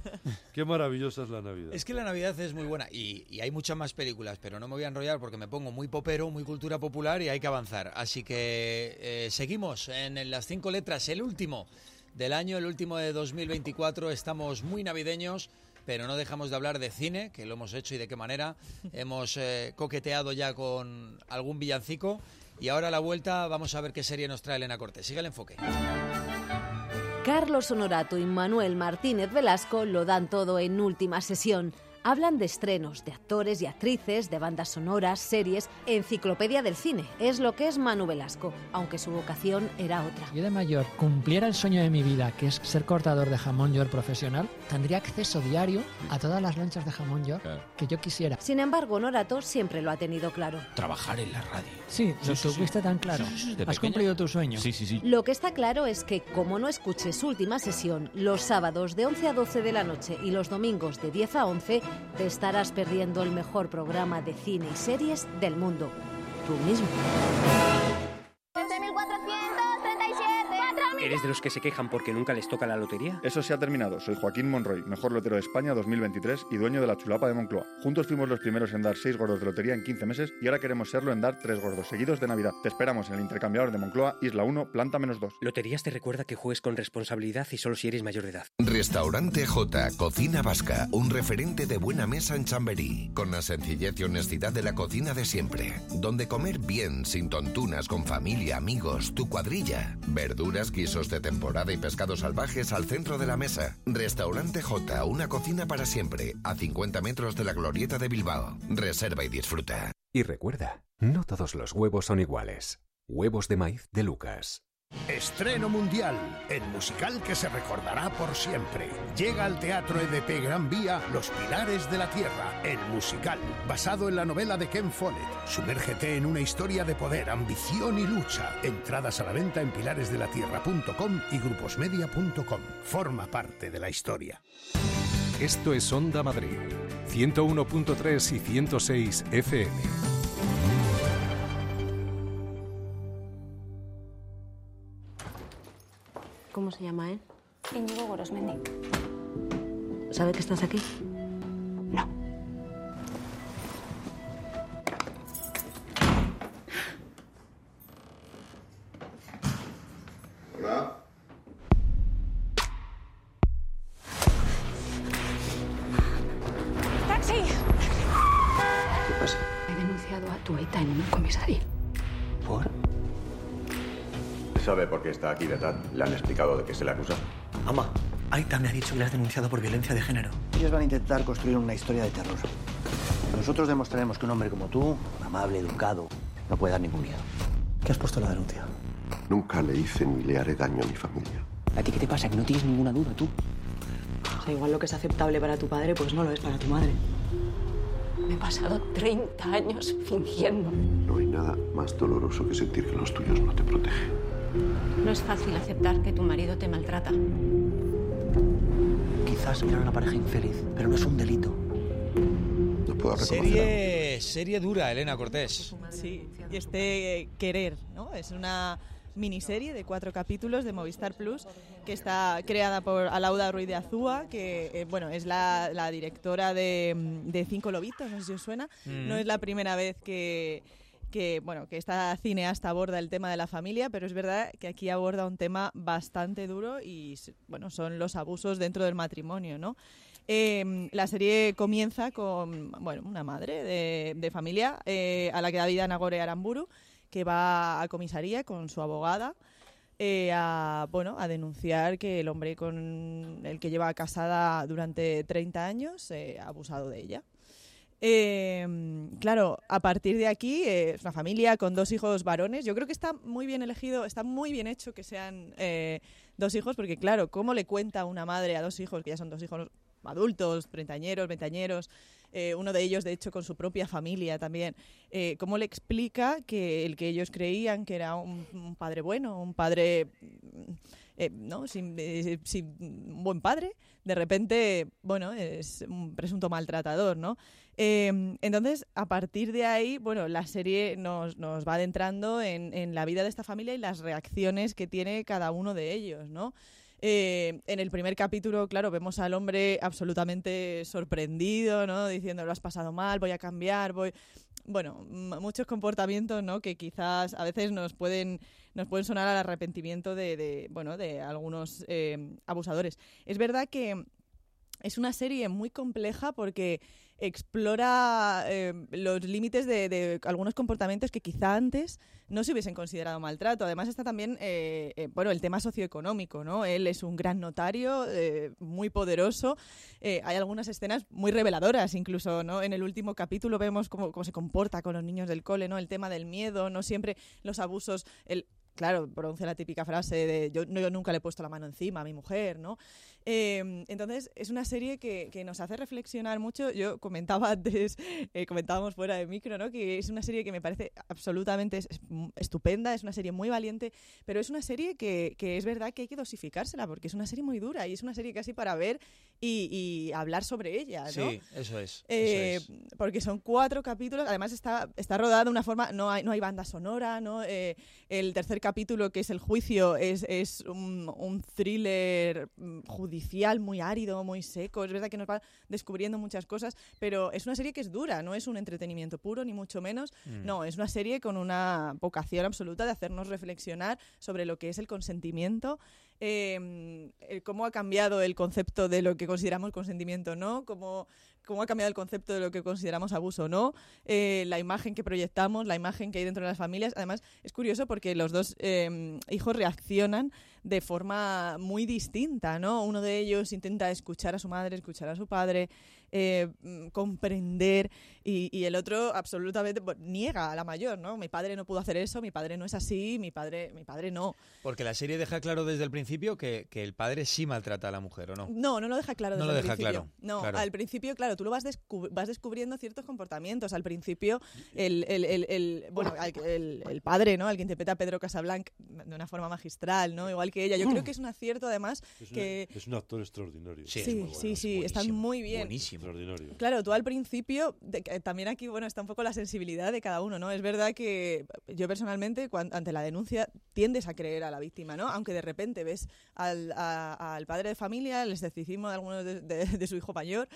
Qué maravillosa es la Navidad. Es que la Navidad es muy buena y, y hay muchas más películas, pero no me voy a enrollar porque me pongo muy popero, muy cultura popular y hay que avanzar. Así que eh, seguimos en, en las cinco letras, el último del año, el último de dos mil veinticuatro. Estamos muy navideños, pero no dejamos de hablar de cine, que lo hemos hecho y de qué manera. Hemos eh, coqueteado ya con algún villancico y ahora a la vuelta vamos a ver qué serie nos trae Elena Cortés. Siga el enfoque. Carlos Honorato y Manuel Martínez Velasco lo dan todo en Última Sesión. Hablan de estrenos, de actores y actrices, de bandas sonoras, series, enciclopedia del cine. Es lo que es Manu Velasco, aunque su vocación era otra. Yo de mayor cumpliera el sueño de mi vida, que es ser cortador de jamón york profesional, tendría acceso diario a todas las lonchas de jamón york claro. que yo quisiera. Sin embargo, Norato siempre lo ha tenido claro. Trabajar en la radio. Sí, sí lo sí, tuviste sí. tan claro. Sí, sí, sí. Has cumplido tu sueño. Sí, sí, sí. Lo que está claro es que, como no escuches su última sesión, los sábados de once a doce de la noche y los domingos de diez a once, te estarás perdiendo el mejor programa de cine y series del mundo. Tú mismo. trece mil cuatrocientos treinta y siete. ¿Eres de los que se quejan porque nunca les toca la lotería? Eso se ha terminado. Soy Joaquín Monroy, mejor lotero de España dos mil veintitrés y dueño de la chulapa de Moncloa. Juntos fuimos los primeros en dar seis gordos de lotería en quince meses y ahora queremos serlo en dar tres gordos seguidos de Navidad. Te esperamos en el intercambiador de Moncloa, Isla uno, planta menos dos. Loterías te recuerda que juegues con responsabilidad y solo si eres mayor de edad. Restaurante J, Cocina Vasca, un referente de buena mesa en Chamberí, con la sencillez y honestidad de la cocina de siempre, donde comer bien, sin tontunas, con familia, amigos, tu cuadrilla, verduras, guisos de temporada y pescados salvajes al centro de la mesa. Restaurante J, una cocina para siempre, a cincuenta metros de la Glorieta de Bilbao. Reserva y disfruta. Y recuerda, no todos los huevos son iguales. Huevos de maíz de Lucas. Estreno mundial, el musical que se recordará por siempre. Llega al Teatro E D P Gran Vía Los Pilares de la Tierra, el musical, basado en la novela de Ken Follett. Sumérgete en una historia de poder, ambición y lucha. Entradas a la venta en pilares de la tierra punto com y gruposmedia punto com. Forma parte de la historia. Esto es Onda Madrid, ciento uno punto tres y ciento seis F M. ¿Cómo se llama él? Íñigo Gorosmendi. ¿Sabe que estás aquí? No. Hola. ¡Taxi! ¿Qué pasa? He denunciado a tu Aita en un comisario. ¿Por? ¿Sabe por qué está aquí detrás? ¿Le han explicado de qué se le acusa? Mamá, Aita me ha dicho que le has denunciado por violencia de género. Ellos van a intentar construir una historia de terror. Nosotros demostraremos que un hombre como tú, amable, educado, no puede dar ningún miedo. ¿Qué has puesto en la denuncia? Nunca le hice ni le haré daño a mi familia. ¿A ti qué te pasa? ¿Que no tienes ninguna duda, tú? O sea, igual lo que es aceptable para tu padre, pues no lo es para tu madre. Me he pasado treinta años fingiendo. No hay nada más doloroso que sentir que los tuyos no te protegen. No es fácil aceptar que tu marido te maltrata. Quizás era una pareja infeliz, pero no es un delito. No puedo reconocer. Serie, serie dura, Elena Cortés. Sí, y este eh, Querer, ¿no? Es una miniserie de cuatro capítulos de Movistar Plus que está creada por Alauda Ruiz de Azúa, que eh, bueno, es la, la directora de, de Cinco Lobitos, no sé si os suena. Mm. No es la primera vez que... que bueno, que esta cineasta aborda el tema de la familia, pero es verdad que aquí aborda un tema bastante duro y bueno, son los abusos dentro del matrimonio, ¿no? Eh, la serie comienza con bueno, una madre de, de familia eh, a la que da vida Nagore Aramburu, que va a comisaría con su abogada eh, a bueno a denunciar que el hombre con el que lleva casada durante treinta años eh, ha abusado de ella. Eh, claro, a partir de aquí eh, es una familia con dos hijos varones. Yo creo que está muy bien elegido, está muy bien hecho que sean eh, dos hijos, porque claro, ¿cómo le cuenta una madre a dos hijos, que ya son dos hijos adultos, treintañeros, veinteañeros, eh, uno de ellos de hecho con su propia familia también, eh, cómo le explica que el que ellos creían que era un, un padre bueno, un padre eh, no, sin, eh, sin un buen padre, de repente, bueno, es un presunto maltratador, ¿no? Eh, entonces, a partir de ahí, bueno, la serie nos, nos va adentrando en, en la vida de esta familia y las reacciones que tiene cada uno de ellos, ¿no? Eh, en el primer capítulo, claro, vemos al hombre absolutamente sorprendido, ¿no? Diciendo, lo has pasado mal, voy a cambiar, voy... Bueno, m- muchos comportamientos, ¿no? Que quizás a veces nos pueden nos pueden sonar al arrepentimiento de, de bueno, de algunos eh, abusadores. Es verdad que es una serie muy compleja porque explora eh, los límites de, de algunos comportamientos que quizá antes no se hubiesen considerado maltrato. Además está también eh, eh, bueno, el tema socioeconómico, ¿no? Él es un gran notario, eh, muy poderoso. Eh, hay algunas escenas muy reveladoras, incluso, ¿no? En el último capítulo vemos cómo, cómo se comporta con los niños del cole, ¿no? El tema del miedo, no siempre los abusos... El, Claro, pronuncia la típica frase de yo, no, yo nunca le he puesto la mano encima a mi mujer, ¿no? Eh, entonces, es una serie que, que nos hace reflexionar mucho. Yo comentaba antes, eh, comentábamos fuera de micro, ¿no? Que es una serie que me parece absolutamente estupenda, es una serie muy valiente, pero es una serie que, que es verdad que hay que dosificársela, porque es una serie muy dura y es una serie casi para ver y, y hablar sobre ella, ¿no? Sí, eso es. Eh, eso es. Porque son cuatro capítulos, además está, está rodada de una forma, no hay, no hay banda sonora, ¿no? Eh, el tercer capítulo, que es el juicio, es, es un, un thriller judicial muy árido, muy seco. Es verdad que nos va descubriendo muchas cosas, pero es una serie que es dura, no es un entretenimiento puro, ni mucho menos. Mm. No, es una serie con una vocación absoluta de hacernos reflexionar sobre lo que es el consentimiento, eh, el, cómo ha cambiado el concepto de lo que consideramos consentimiento o no, cómo... cómo ha cambiado el concepto de lo que consideramos abuso o no, eh, la imagen que proyectamos, la imagen que hay dentro de las familias. Además, es curioso porque los dos eh, hijos reaccionan de forma muy distinta, ¿no? Uno de ellos intenta escuchar a su madre, escuchar a su padre, eh, comprender, y, y el otro absolutamente pues, niega a la mayor, ¿no? Mi padre no pudo hacer eso, mi padre no es así, mi padre, mi padre no. Porque la serie deja claro desde el principio que, que el padre sí maltrata a la mujer, ¿o no? No, no lo deja claro desde no lo el deja principio. Claro, no, claro. Al principio, claro, tú lo vas, descub- vas descubriendo ciertos comportamientos. Al principio, el, el, el, el bueno, el, el padre, ¿no? El que interpreta a Pedro Casablanca de una forma magistral, ¿no? Igual que ella. Yo creo que es un acierto, además, es que... Un, es un actor extraordinario. Sí, sí, bueno, sí, sí están muy bien. Buenísimo. Extraordinario. Claro, tú al principio, de, también aquí, bueno, está un poco la sensibilidad de cada uno, ¿no? Es verdad que yo personalmente, cuando, ante la denuncia, tiendes a creer a la víctima, ¿no? Aunque de repente ves al, a, al padre de familia, el escepticismo de alguno de, de, de su hijo mayor,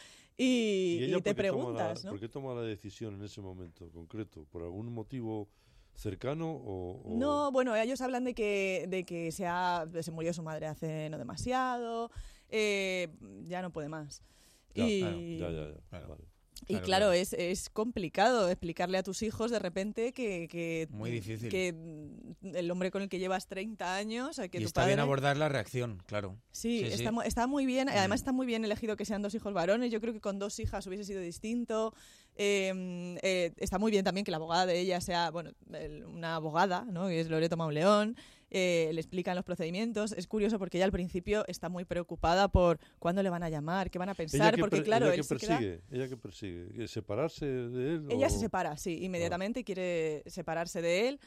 y, ¿Y, ella y te por preguntas, la, ¿no? ¿Por qué toma la decisión en ese momento concreto? ¿Por algún motivo cercano o...? o... No, bueno, ellos hablan de que, de que se, ha, se murió su madre hace no demasiado, eh, ya no puede más. Ya, y... claro, ya, ya, ya. Claro. Vale. Y claro, claro, Es, es complicado explicarle a tus hijos de repente que, que, Muy difícil. que el hombre con el que llevas treinta años... Que y tu está padre... bien abordar la reacción, claro. Sí, sí, está, sí. está muy bien. Mm. Además está muy bien elegido que sean dos hijos varones. Yo creo que con dos hijas hubiese sido distinto. Eh, eh, está muy bien también que la abogada de ella sea, bueno, el, una abogada, ¿no? Que es Loreto Mauleón. Eh, le explican los procedimientos. Es curioso porque ella al principio está muy preocupada por cuándo le van a llamar, qué van a pensar, porque per, claro, ella él que se persigue, queda... ella que persigue, separarse de él. Ella o... se separa, sí, inmediatamente ah. quiere separarse de él.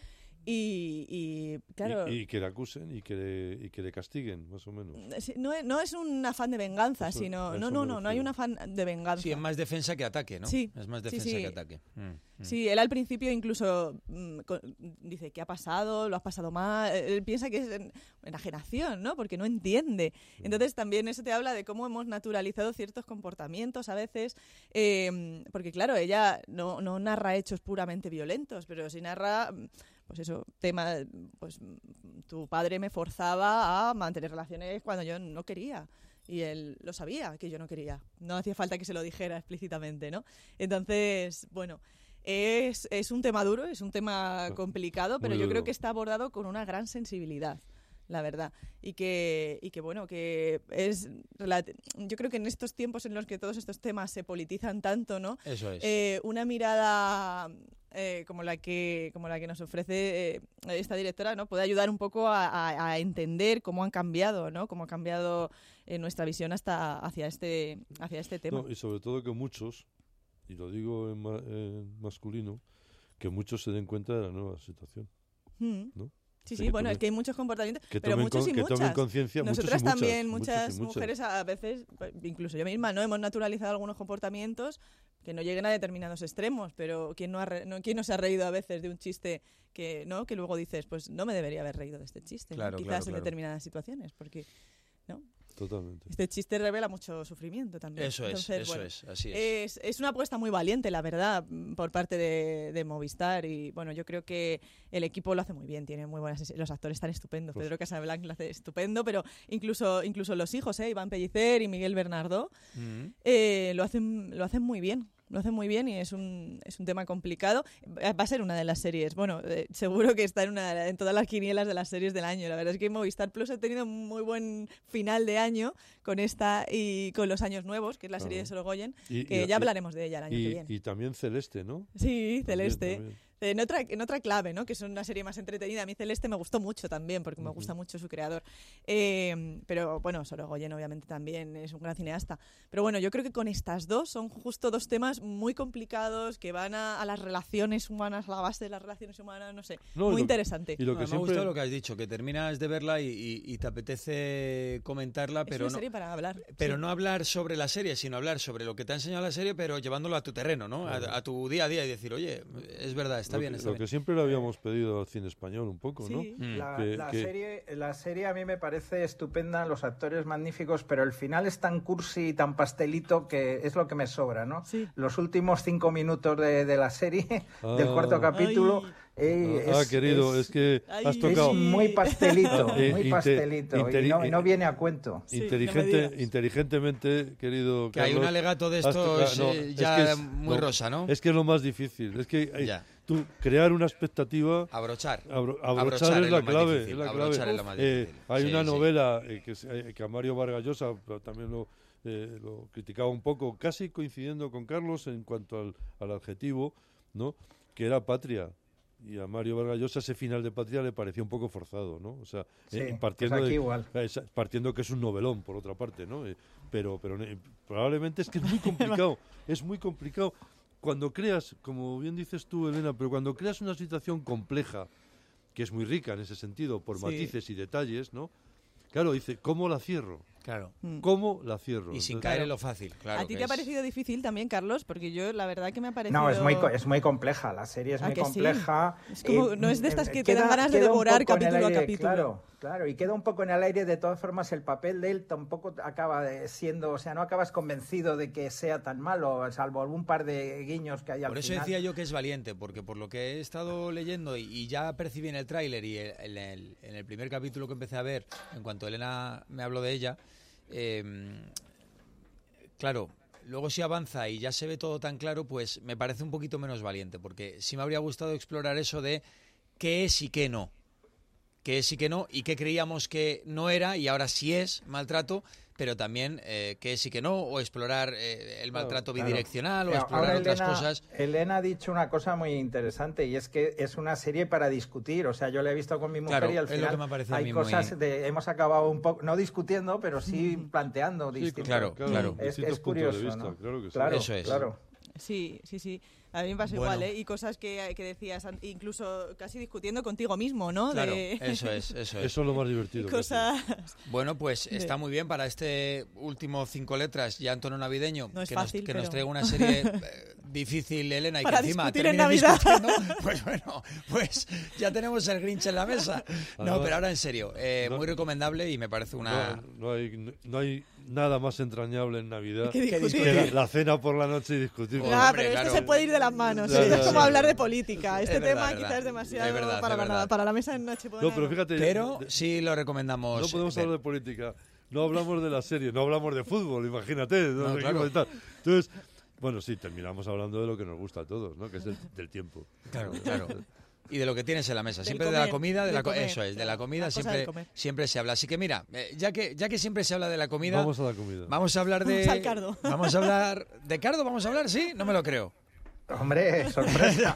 Y, y claro... Y, y que le acusen y que le, y que le castiguen, más o menos. No es, no es un afán de venganza, eso, sino... No, no, no, no hay un afán de venganza. Sí, es más defensa que ataque, ¿no? Sí. Es más defensa sí, sí. que ataque. Mm, mm. Sí, él al principio incluso mm, con, dice, ¿qué ha pasado? ¿Lo has pasado mal? Él piensa que es enajenación, ¿no? Porque no entiende. Entonces también eso te habla de cómo hemos naturalizado ciertos comportamientos a veces, eh, porque claro, ella no, no narra hechos puramente violentos, pero sí narra... Pues eso, tema, pues tu padre me forzaba a mantener relaciones cuando yo no quería. Y él lo sabía que yo no quería. No hacía falta que se lo dijera explícitamente, ¿no? Entonces, bueno, es, es un tema duro, es un tema complicado, pero yo creo que está abordado con una gran sensibilidad, la verdad. Y que, y que bueno, que es... Yo creo que en estos tiempos en los que todos estos temas se politizan tanto, ¿no? Eso es. Eh, una mirada... Eh, como la que como la que nos ofrece eh, esta directora, ¿no? Puede ayudar un poco a, a, a entender cómo han cambiado, ¿no? Cómo ha cambiado eh, nuestra visión hasta hacia este hacia este tema. No, y sobre todo que muchos, y lo digo en, ma en masculino, que muchos se den cuenta de la nueva situación, mm. ¿no? Sí, sí, bueno, tomen, es que hay muchos comportamientos, que pero muchos y que muchas. Tomen conciencia, Nosotras muchos y también, muchas, muchas, muchas mujeres a veces, incluso yo misma, ¿no? Hemos naturalizado algunos comportamientos que no lleguen a determinados extremos, pero ¿quién no, ha re no, ¿quién no se ha reído a veces de un chiste que, ¿no? Que luego dices, pues no me debería haber reído de este chiste, claro, ¿no? Quizás claro, en claro. determinadas situaciones, porque... ¿no? Totalmente. Este chiste revela mucho sufrimiento también. Eso es, Entonces, eso bueno, es, así es. es. Es una apuesta muy valiente, la verdad, por parte de, de Movistar. Y bueno, yo creo que el equipo lo hace muy bien, tiene muy buenas. Los actores están estupendos. Pues, Pedro Casablanc lo hace estupendo, pero incluso, incluso los hijos, ¿eh? Iván Pellicer y Miguel Bernardó, Mm. eh, lo hacen, lo hacen muy bien. Lo hacen muy bien y es un, es un tema complicado. Va a ser una de las series, bueno, eh, seguro que está en, una, en todas las quinielas de las series del año. La verdad es que Movistar Plus ha tenido un muy buen final de año con esta y con Los Años Nuevos, que es la serie Claro. de Sorogoyen, Y- que y- ya y- hablaremos de ella el año y, que viene. y también Celeste, ¿no? Sí, También, Celeste. también. En otra, en otra clave, ¿no? Que es una serie más entretenida. A mí Celeste me gustó mucho también, porque me Ujú. gusta mucho su creador. Eh, pero bueno, Sorogoyen obviamente también es un gran cineasta. Pero bueno, yo creo que con estas dos son justo dos temas muy complicados que van a, a las relaciones humanas, a la base de las relaciones humanas, no sé. No, y muy lo- interesante. y lo No, que me ha siempre- gustado lo que has dicho, que terminas de verla y, y- y te apetece comentarla, Es pero una no, serie para hablar. pero sí. no hablar sobre la serie, sino hablar sobre lo que te ha enseñado la serie, pero llevándolo a tu terreno, ¿no? A, a tu día a día y decir, oye, es verdad, está lo bien, que, está lo bien. que siempre le habíamos pedido al cine español un poco, ¿no? Sí. Mm. La, Que- la que- serie, la serie a mí me parece estupenda, los actores magníficos, pero el final es tan cursi y tan pastelito que es lo que me sobra, ¿no? Sí. Los últimos cinco minutos de, de la serie, del Ah. cuarto capítulo, Ay. eh, Ah, es- querido, es, que Ay. has Es tocado... es muy pastelito, Ah, eh, muy inte- pastelito, interi- y no, y no viene a cuento. Sí, no me Inteligente, digas. inteligentemente, querido Que hay Carlos, un alegato de has estos tocado- no, eh, es ya que es- muy no, rosa, ¿no? Es que es lo más difícil. Es que eh, Ya. tú crear una expectativa, Abrochar. abro- Abrochar abrochar es es lo la más clave. difícil, Es la abrochar clave. es lo más Eh, difícil. hay Sí, una sí. novela eh, que, se- eh, que a Mario Vargas Llosa pero también lo, eh, lo criticaba un poco, casi coincidiendo con Carlos en cuanto al, al adjetivo, ¿no? Que era Patria. Y a Mario Vargas Llosa ese final de Patria le parecía un poco forzado, ¿no? O sea, Sí, eh, pues partiendo aquí de, igual. eh, esa- partiendo que es un novelón por otra parte, ¿no? Eh, pero pero eh, probablemente es que es muy complicado, es muy complicado cuando creas, como bien dices tú, Elena, pero cuando creas una situación compleja que es muy rica en ese sentido por Sí. matices y detalles, ¿no? Claro, dice, ¿cómo la cierro? Claro. Mm. ¿Cómo la cierro? Y sin Entonces, caer en lo fácil, claro. ¿A ti que te ha es- parecido difícil también, Carlos? Porque yo la verdad que me ha parecido... No, es muy, co- es muy compleja, la serie es ¿A muy que sí? compleja. Es como- Eh, no es de estas eh, que te dan ganas de queda un devorar poco en el capítulo a aire, capítulo. Claro, claro, y queda un poco en el aire, de todas formas el papel de él tampoco acaba de siendo, o sea, no acabas convencido de que sea tan malo, salvo algún par de guiños que hay al Por eso final. decía yo que es valiente, porque por lo que he estado leyendo y, y ya percibí en el tráiler y el- en el, en el primer capítulo que empecé a ver, en cuanto Elena me habló de ella, eh, claro, luego si avanza y ya se ve todo tan claro, pues me parece un poquito menos valiente, porque sí me habría gustado explorar eso de qué es y qué no. Qué es y qué no, y qué creíamos que no era y ahora sí es maltrato, pero también eh, qué es y qué no, o explorar eh, el maltrato Claro. bidireccional, o Pero explorar ahora otras Elena, cosas. Elena ha dicho una cosa muy interesante y es que es una serie para discutir. O sea, yo la he visto con mi mujer Claro, y al es lo final que me ha parecido a hay mí cosas muy- de hemos acabado un poco no discutiendo, pero sí planteando Sí, distintos. claro, claro. Es, distintos es puntos de curioso, vista, ¿no? claro que sí. Claro, Eso es. claro. Sí, sí, sí. A mí me pasa Bueno. igual, ¿eh? Y cosas que, que decías, an- incluso casi discutiendo contigo mismo, ¿no? Claro, De- eso es, eso es. Eso es lo más divertido. casi. Cosas... Bueno, pues de- está muy bien para este último cinco letras, ya en tono navideño, No es que, fácil, nos, que pero- nos traiga una serie eh, difícil, Elena, y Para que encima discutir en terminen Navidad. discutiendo. Pues bueno, pues ya tenemos el Grinch en la mesa. No, Ah, pero ahora en serio, eh, no- muy recomendable y me parece una... No, no hay, no hay nada más entrañable en Navidad Que discutir. que la, la cena por la noche y discutir. Oh, Ah, hombre, pero claro. esto se puede ir de las manos. Ya, ¿eh? ya, es como ya. hablar de política. Este Es verdad, tema es quizás verdad. es demasiado Es verdad, para, es la- verdad. para la mesa en Nochebuena. No, pero fíjate, Pero de- de- sí lo recomendamos. no podemos ver. hablar de política, no hablamos de la serie, no hablamos de fútbol, imagínate. ¿no? No, claro. Y tal. Entonces, bueno, sí, terminamos hablando de lo que nos gusta a todos, ¿no? Que es del, del tiempo. Claro, claro. Y de lo que tienes en la mesa. Del Siempre de comer, la comida, de del la co- comer, eso es, de la claro, comida la cosa del siempre, comer. siempre se habla. Así que mira, eh, ya que ya que siempre se habla de la comida, Vamos a la comida. vamos a hablar de Vamos al cardo. Vamos a hablar de cardo, vamos a hablar, sí, no me lo creo. Hombre, sorpresa.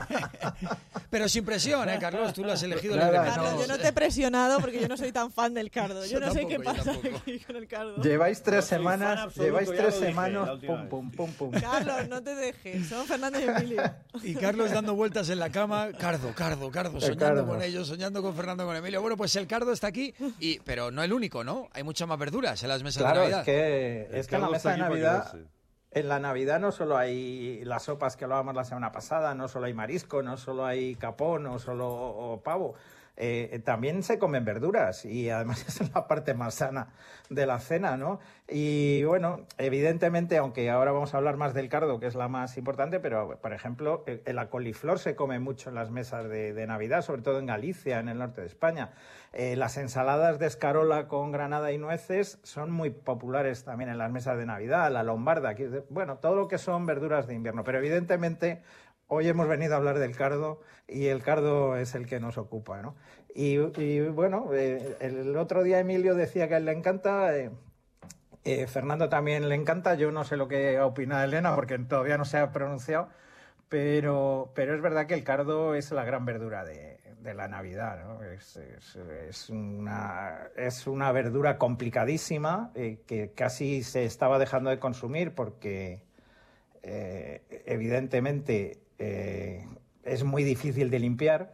Pero sin presión, ¿eh, Carlos? Tú lo has elegido Nada, libremente. Carlos, no. yo no te he presionado porque yo no soy tan fan del cardo. Yo, Yo no sé tampoco, qué yo pasa tampoco. aquí con el cardo. Lleváis tres No soy fan semanas, absoluto, lleváis ya tres lo dije semanas, la última pum, vez. pum, pum, pum. Carlos, no te dejes. Son Fernando y Emilio. Y Carlos dando vueltas en la cama, cardo, cardo, cardo, soñando cardo. con ellos, soñando con Fernando, con Emilio. Bueno, pues el cardo está aquí, y pero no el único, ¿no? Hay muchas más verduras en las mesas Claro, de es Navidad. que, El es que en la caldo mesa está de aquí para Navidad, quedarse. en la Navidad no solo hay las sopas que hablábamos la semana pasada, no solo hay marisco, no solo hay capón, no solo o pavo. eh, también se comen verduras y además es la parte más sana de la cena, ¿no? Y bueno, evidentemente, aunque ahora vamos a hablar más del cardo, que es la más importante, pero por ejemplo, eh, la coliflor se come mucho en las mesas de, de Navidad, sobre todo en Galicia, en el norte de España. Eh, las ensaladas de escarola con granada y nueces son muy populares también en las mesas de Navidad, la lombarda, aquí, bueno, todo lo que son verduras de invierno, pero evidentemente hoy hemos venido a hablar del cardo y el cardo es el que nos ocupa, ¿no? Y, y bueno, eh, el otro día Emilio decía que a él le encanta, eh, eh, Fernando también le encanta, yo no sé lo que opina Elena porque todavía no se ha pronunciado, pero, pero es verdad que el cardo es la gran verdura de, de la Navidad, ¿no? Es, es, es, una, es una verdura complicadísima eh, que casi se estaba dejando de consumir porque eh, evidentemente eh, es muy difícil de limpiar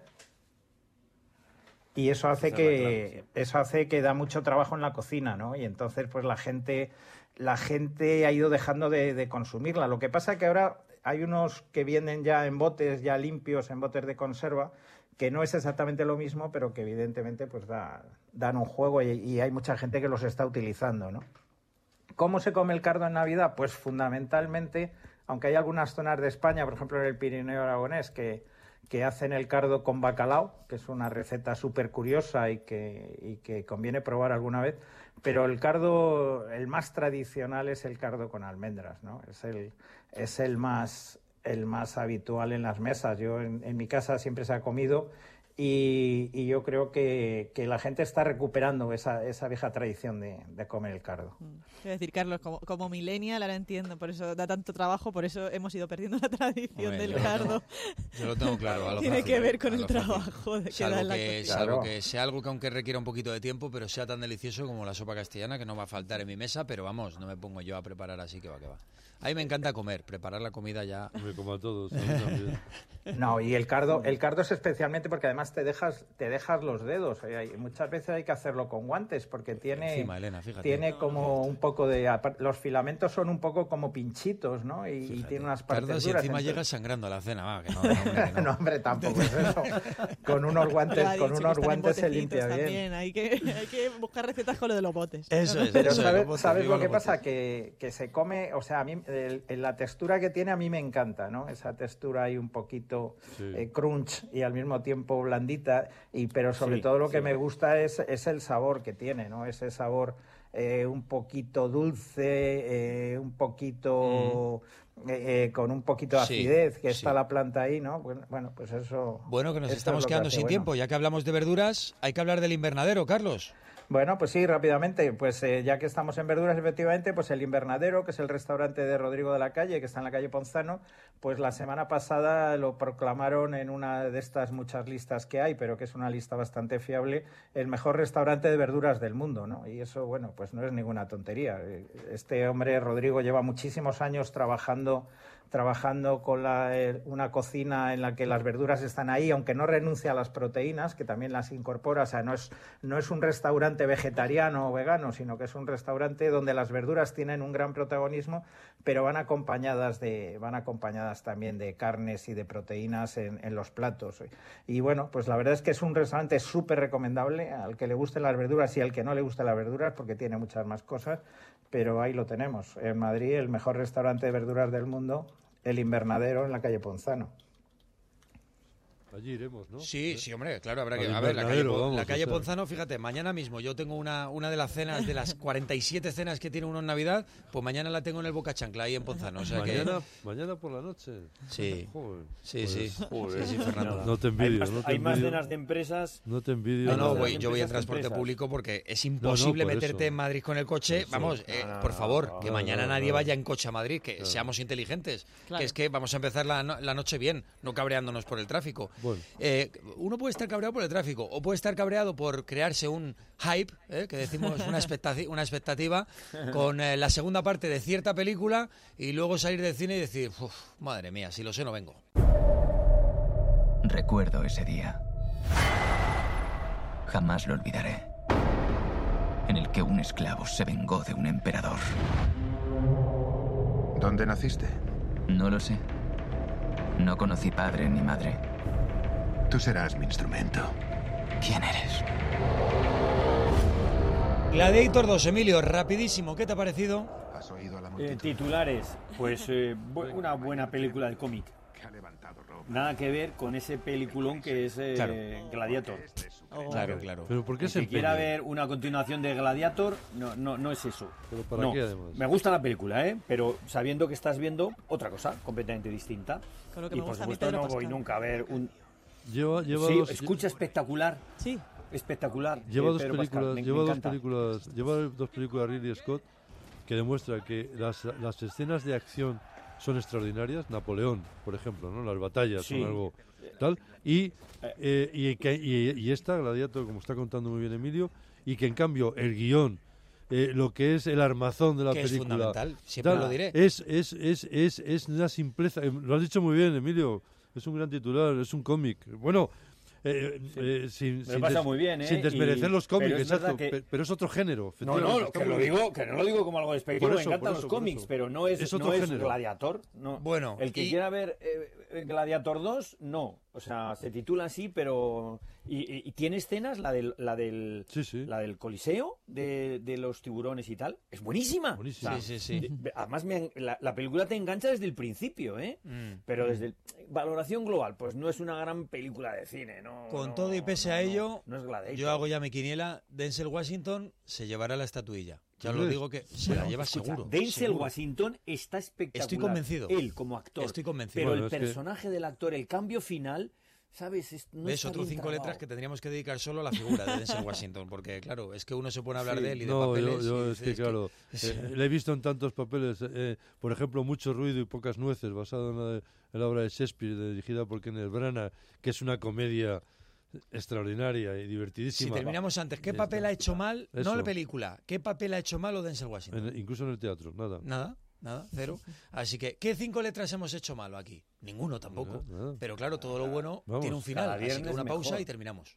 y eso hace que eso hace que da mucho trabajo en la cocina, ¿no? Y entonces pues la gente la gente ha ido dejando de, de consumirla. Lo que pasa es que ahora hay unos que vienen ya en botes, ya limpios, en botes de conserva, que no es exactamente lo mismo, pero que evidentemente pues da, dan un juego y, y hay mucha gente que los está utilizando, ¿no? ¿Cómo se come el cardo en Navidad? Pues fundamentalmente, aunque hay algunas zonas de España, por ejemplo en el Pirineo aragonés, que, que hacen el cardo con bacalao, que es una receta súper curiosa y que, y que conviene probar alguna vez, pero el cardo, el más tradicional es el cardo con almendras, ¿no? Es el, es el más, el más habitual en las mesas. Yo en, en mi casa siempre se ha comido y, y yo creo que, que la gente está recuperando esa, esa vieja tradición de, de comer el cardo. Quiero decir, Carlos, como, como millennial ahora entiendo, por eso da tanto trabajo, por eso hemos ido perdiendo la tradición Hombre, del yo lo cardo. tengo- yo lo tengo claro, a lo Tiene fácil, que ver con a el lo fácil. trabajo de que Salvo da en la que, cocina. salvo que sea algo que aunque requiera un poquito de tiempo, pero sea tan delicioso como la sopa castellana, que no va a faltar en mi mesa, pero vamos, no me pongo yo a preparar así, que va, que va. A mí me encanta comer, preparar la comida ya... Me como a todos, a mí también. No, y el cardo, el cardo es especialmente porque además te dejas, te dejas los dedos. Eh, hay- muchas veces hay que hacerlo con guantes porque tiene, Encima, Elena, fíjate. tiene como un poco de, apar- los filamentos son un poco como pinchitos, ¿no? Y, y tiene unas partes Cardo, si duras. encima entonces- llegas sangrando a la cena, va, que no, hombre, que no. No, hombre, tampoco es eso. Con unos guantes, Lo ha con dicho, que unos están en guantes se botecitos limpia bien. también. Hay que, hay que buscar recetas con lo de los botes. Eso es, Pero eso es, ¿sabes, los botes, sabes viva lo que los pasa? Que, que se come, o sea, a mí el- el- la textura que tiene a mí me encanta, ¿no? Esa textura ahí un poquito Sí. eh, crunch y al mismo tiempo blandita, y pero sobre Sí, todo lo que sí. me gusta es, es el sabor que tiene, ¿no? Ese sabor eh, un poquito dulce, eh, un poquito... eh, eh, con un poquito de Sí, acidez, que está sí. la planta ahí, ¿no? Bueno, bueno, pues eso... Bueno, que nos esto es estamos lo que quedando hace sin bueno. tiempo. Ya que hablamos de verduras, hay que hablar del invernadero, Carlos. Bueno, pues sí, rápidamente, pues eh, ya que estamos en verduras, efectivamente, pues el Invernadero, que es el restaurante de Rodrigo de la Calle, que está en la calle Ponzano, pues la semana pasada lo proclamaron en una de estas muchas listas que hay, pero que es una lista bastante fiable, el mejor restaurante de verduras del mundo, ¿no? Y eso, bueno, pues no es ninguna tontería. Eh, Este hombre, Rodrigo, lleva muchísimos años trabajando trabajando con la, eh, una cocina en la que las verduras están ahí, aunque no renuncia a las proteínas, que también las incorpora. O sea, no es, no es un restaurante vegetariano o vegano, sino que es un restaurante donde las verduras tienen un gran protagonismo, pero van acompañadas de, van acompañadas también de carnes y de proteínas en, en los platos. Y bueno, pues la verdad es que es un restaurante súper recomendable al que le gusten las verduras y al que no le gusten las verduras, porque tiene muchas más cosas, pero ahí lo tenemos. En Madrid, el mejor restaurante de verduras del mundo, el Invernadero, en la calle Ponzano. Allí iremos, ¿no? Sí, sí, hombre, claro, habrá que... Al A ver, la calle, invernadero, Pon- vamos, la calle o sea. Ponzano, fíjate, mañana mismo yo tengo una, una de las cenas, de las cuarenta y siete cenas que tiene uno en Navidad, pues mañana la tengo en el Boca Chancla, ahí en Ponzano. O sea mañana, que... mañana por la noche. Sí. Joder, Sí, pues, sí. joder. Sí, sí, Fernando. No te Hay envidio, más, no te hay más envidio. cenas de empresas. No te envidio. No, no, nada. voy, yo voy en Empresas, transporte empresas. público porque es No, no, imposible por meterte eso. en Madrid con el coche. Eso. Vamos, eh, No, no, por favor, no, que no, mañana no, nadie no. vaya en coche a Madrid, que Claro. seamos inteligentes. Claro. Que es que vamos a empezar la, no- la noche bien, no cabreándonos por el tráfico. Bueno. Eh, uno puede estar cabreado por el tráfico o puede estar cabreado por crearse un hype, eh, que decimos una, expectaci- una expectativa, con eh, la segunda parte de cierta película y luego salir del cine y decir, "Uf, madre mía, si lo sé no vengo". Recuerdo ese día. Jamás lo olvidaré. En el que un esclavo se vengó de un emperador. ¿Dónde naciste? No lo sé. No conocí padre ni madre. Tú serás mi instrumento. quién eres. Gladiator dos, Emilio, rapidísimo, ¿qué te ha parecido? Eh, titulares, pues eh, bu- una buena película de cómic. Nada que ver con ese peliculón que es eh, Claro. Gladiator. Oh. Claro, claro. Pero ¿por qué El se que quiera empeña? ver una continuación de Gladiator, no, no, no es eso. ¿Pero para No. qué, además? Me gusta la película, ¿eh? Pero sabiendo que estás viendo otra cosa completamente distinta. Con lo que y me por gusta a mí supuesto Pedro no voy Pascal. nunca a ver un... Lleva, lleva sí, dos, escucha espectacular. Sí. Espectacular. lleva eh, dos Pedro Pascal, películas, me- me lleva dos encanta. películas, lleva dos películas Ridley Scott que demuestra que las, las escenas de acción son extraordinarias. Napoleón, por ejemplo, ¿no? Las batallas Sí. son algo tal. Y, eh, y, que- y, y esta, Gladiator, como está contando muy bien Emilio, y que en cambio el guión, eh, lo que es el armazón de la Que es película, fundamental, siempre lo diré. Es, es, es, es, es una simpleza. eh, Lo has dicho muy bien, Emilio. Es un gran titular, es un cómic. Bueno, eh, eh, sin, Me sin pasa des- muy bien, ¿eh? sin desmerecer Y- los cómics, pero es verdad exacto, que- pe- pero es otro género. No, efectivamente, no, está que muy lo, bien. digo, que no lo digo como algo despectivo, Por me eso, encantan por los eso, por cómics, eso. pero no es, Es otro no es género. Gladiator. No. Bueno, el que y- quiera ver eh, Gladiator dos, no. O sea, se titula así, pero... Y, y- y tiene escenas, la del, la del, Sí, sí. la del Coliseo, de, de los tiburones y tal. Es buenísima. Buenísima. O sea, Sí, sí, sí. de- además, me, en- la, la película te engancha desde el principio, ¿eh? Mm. Pero desde el- valoración global, pues no es una gran película de cine, ¿no? Con no, todo y pese no, a no, ello, no es Gladiator. yo hago ya mi quiniela. Denzel Washington se llevará la estatuilla. Ya ¿Tú lo crees? digo que se Bueno, la lleva escucha, seguro. Denzel seguro. Washington está espectacular. Estoy convencido. Él como actor. Estoy convencido. Pero Bueno, el es que- personaje del actor, el cambio final, ¿sabes? Es, no ¿Ves? está Otro bien cinco trabajado. letras que tendríamos que dedicar solo a la figura de Denzel Washington, porque claro, es que uno se pone a hablar Sí. de él y de No, yo, papeles. yo y es que, dices, claro, es que- eh, le he visto en tantos papeles, eh, por ejemplo, Mucho ruido y pocas nueces, basado en la, de- en la obra de Shakespeare, de- dirigida por Kenneth Branagh, que es una comedia extraordinaria y Si divertidísima. terminamos antes, ¿qué Ya papel está. ha hecho mal? No Eso. la película. ¿Qué papel ha hecho mal o Denzel Washington? En- incluso en el teatro, nada. Nada, nada, cero. Así que, ¿qué cinco letras hemos hecho malo aquí? Ninguno tampoco. Nada, nada. Pero claro, todo lo bueno Vamos, tiene un final. cada Así que viernes una pausa mejor. y terminamos.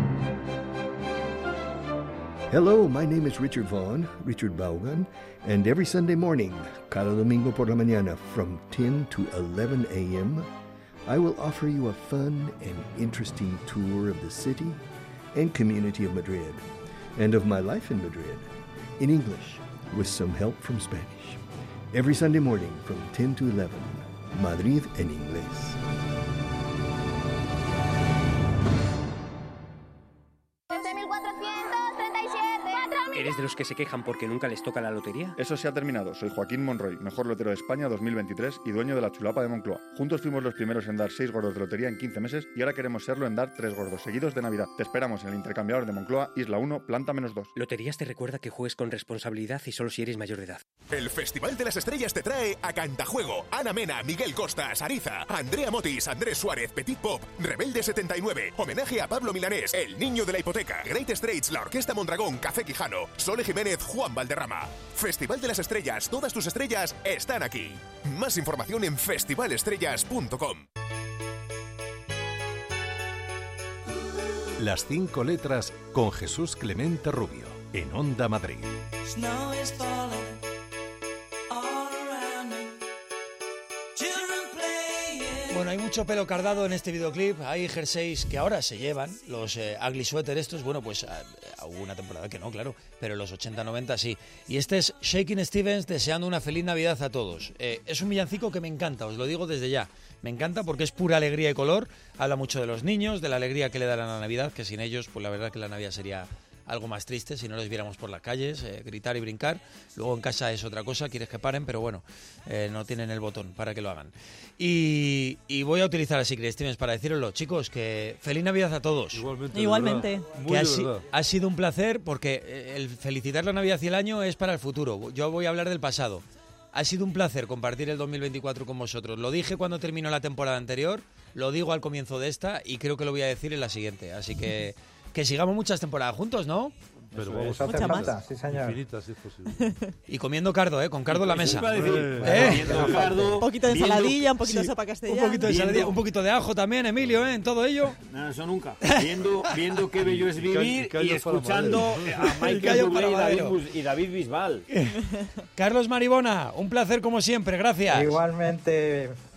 Hello, my name is Richard Vaughn, Richard Vaughan, and every Sunday morning, cada domingo por la mañana, from ten to eleven a.m., I will offer you a fun and interesting tour of the city and community of Madrid, and of my life in Madrid, in English, with some help from Spanish. Every Sunday morning, from ten to eleven, Madrid en inglés. trece mil cuatrocientos treinta y siete. cuatro mil. ¿Eres de los que se quejan porque nunca les toca la lotería? Eso se ha terminado. Soy Joaquín Monroy, mejor lotero de España dos mil veintitrés y dueño de la chulapa de Moncloa. Juntos fuimos los primeros en dar seis gordos de lotería en quince meses y ahora queremos serlo en dar tres gordos seguidos de Navidad. Te esperamos en el intercambiador de Moncloa, Isla uno, planta menos dos. Loterías te recuerda que juegues con responsabilidad y solo si eres mayor de edad. El Festival de las Estrellas te trae a Cantajuego, Ana Mena, Miguel Costas, Ariza, Andrea Motis, Andrés Suárez, Petit Pop, Rebelde setenta y nueve, homenaje a Pablo Milanés, El Niño de la Hipoteca, Great Straits, La Orquesta Mondragón, Café Quijano, Sole Jiménez, Juan Valderrama. Festival de las Estrellas, todas tus estrellas están aquí. Más información en festival estrellas punto com. Las cinco letras con Jesús Clemente Rubio en Onda Madrid. Snow is falling all around me. Children playing. Bueno, hay mucho pelo cardado en este videoclip. Hay jerseys que ahora se llevan, los eh, ugly sweater estos. Bueno, pues ah, hubo una temporada que no, claro, pero en los ochenta noventa sí. Y este es Shakin' Stevens deseando una feliz Navidad a todos. Eh, es un villancico que me encanta, os lo digo desde ya. Me encanta porque es pura alegría y color. Habla mucho de los niños, de la alegría que le da la Navidad, que sin ellos, pues la verdad que la Navidad sería algo más triste si no los viéramos por las calles, eh, gritar y brincar. Luego en casa es otra cosa, quieres que paren, pero bueno, eh, no tienen el botón para que lo hagan. Y, y voy a utilizar a Shakin' Stevens para deciroslo, chicos, que feliz Navidad a todos. Igualmente. Igualmente. de verdad. Muy Que ha, de si- verdad. ha sido un placer porque eh, el felicitar la Navidad y el año es para el futuro. Yo voy a hablar del pasado. Ha sido un placer compartir el dos mil veinticuatro con vosotros. Lo dije cuando terminó la temporada anterior, lo digo al comienzo de esta y creo que lo voy a decir en la siguiente. Así que que sigamos muchas temporadas juntos, ¿no? Pero Eso vamos es, a hace hacer falta, muchas, sí, señor. infinitas, si es posible. Y comiendo cardo, ¿eh? Con cardo en la mesa. Iba a decir, ¿Eh? comiendo cardo, Un poquito de viendo- ensaladilla, un poquito de Sí, sopa Un castellana. poquito de Viendo- ensaladilla, un poquito de ajo también, Emilio, ¿eh? En todo ello. No, eso nunca. Viendo, viendo qué bello es Y vivir callos y para escuchando madero. a Michael callos Bublé para y David, madero. Bus- y David Bisbal. Carlos Maribona, un placer como siempre, gracias. Igualmente,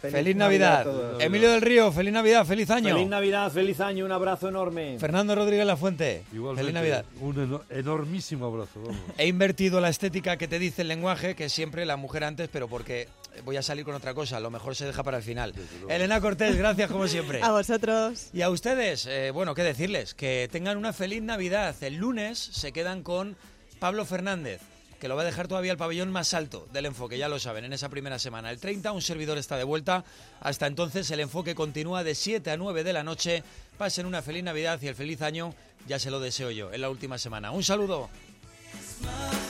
Feliz, feliz Navidad. Navidad Emilio del Río, feliz Navidad, feliz año. Feliz Navidad, feliz año, un abrazo enorme. Fernando Rodríguez Lafuente, igualmente, feliz Navidad. Un eno enormísimo abrazo. Vamos. He invertido la estética que te dice el lenguaje, que es siempre la mujer antes, pero porque voy a salir con otra cosa, lo mejor se deja para el final. Elena Cortés, gracias como siempre. A vosotros. Y a ustedes, eh, bueno, qué decirles, que tengan una feliz Navidad. El lunes se quedan con Pablo Fernández, que lo va a dejar todavía el pabellón más alto del Enfoque, ya lo saben, en esa primera semana. El treinta, un servidor está de vuelta. Hasta entonces, el Enfoque continúa de siete a nueve de la noche. Pasen una feliz Navidad y el feliz año ya se lo deseo yo, en la última semana. Un saludo.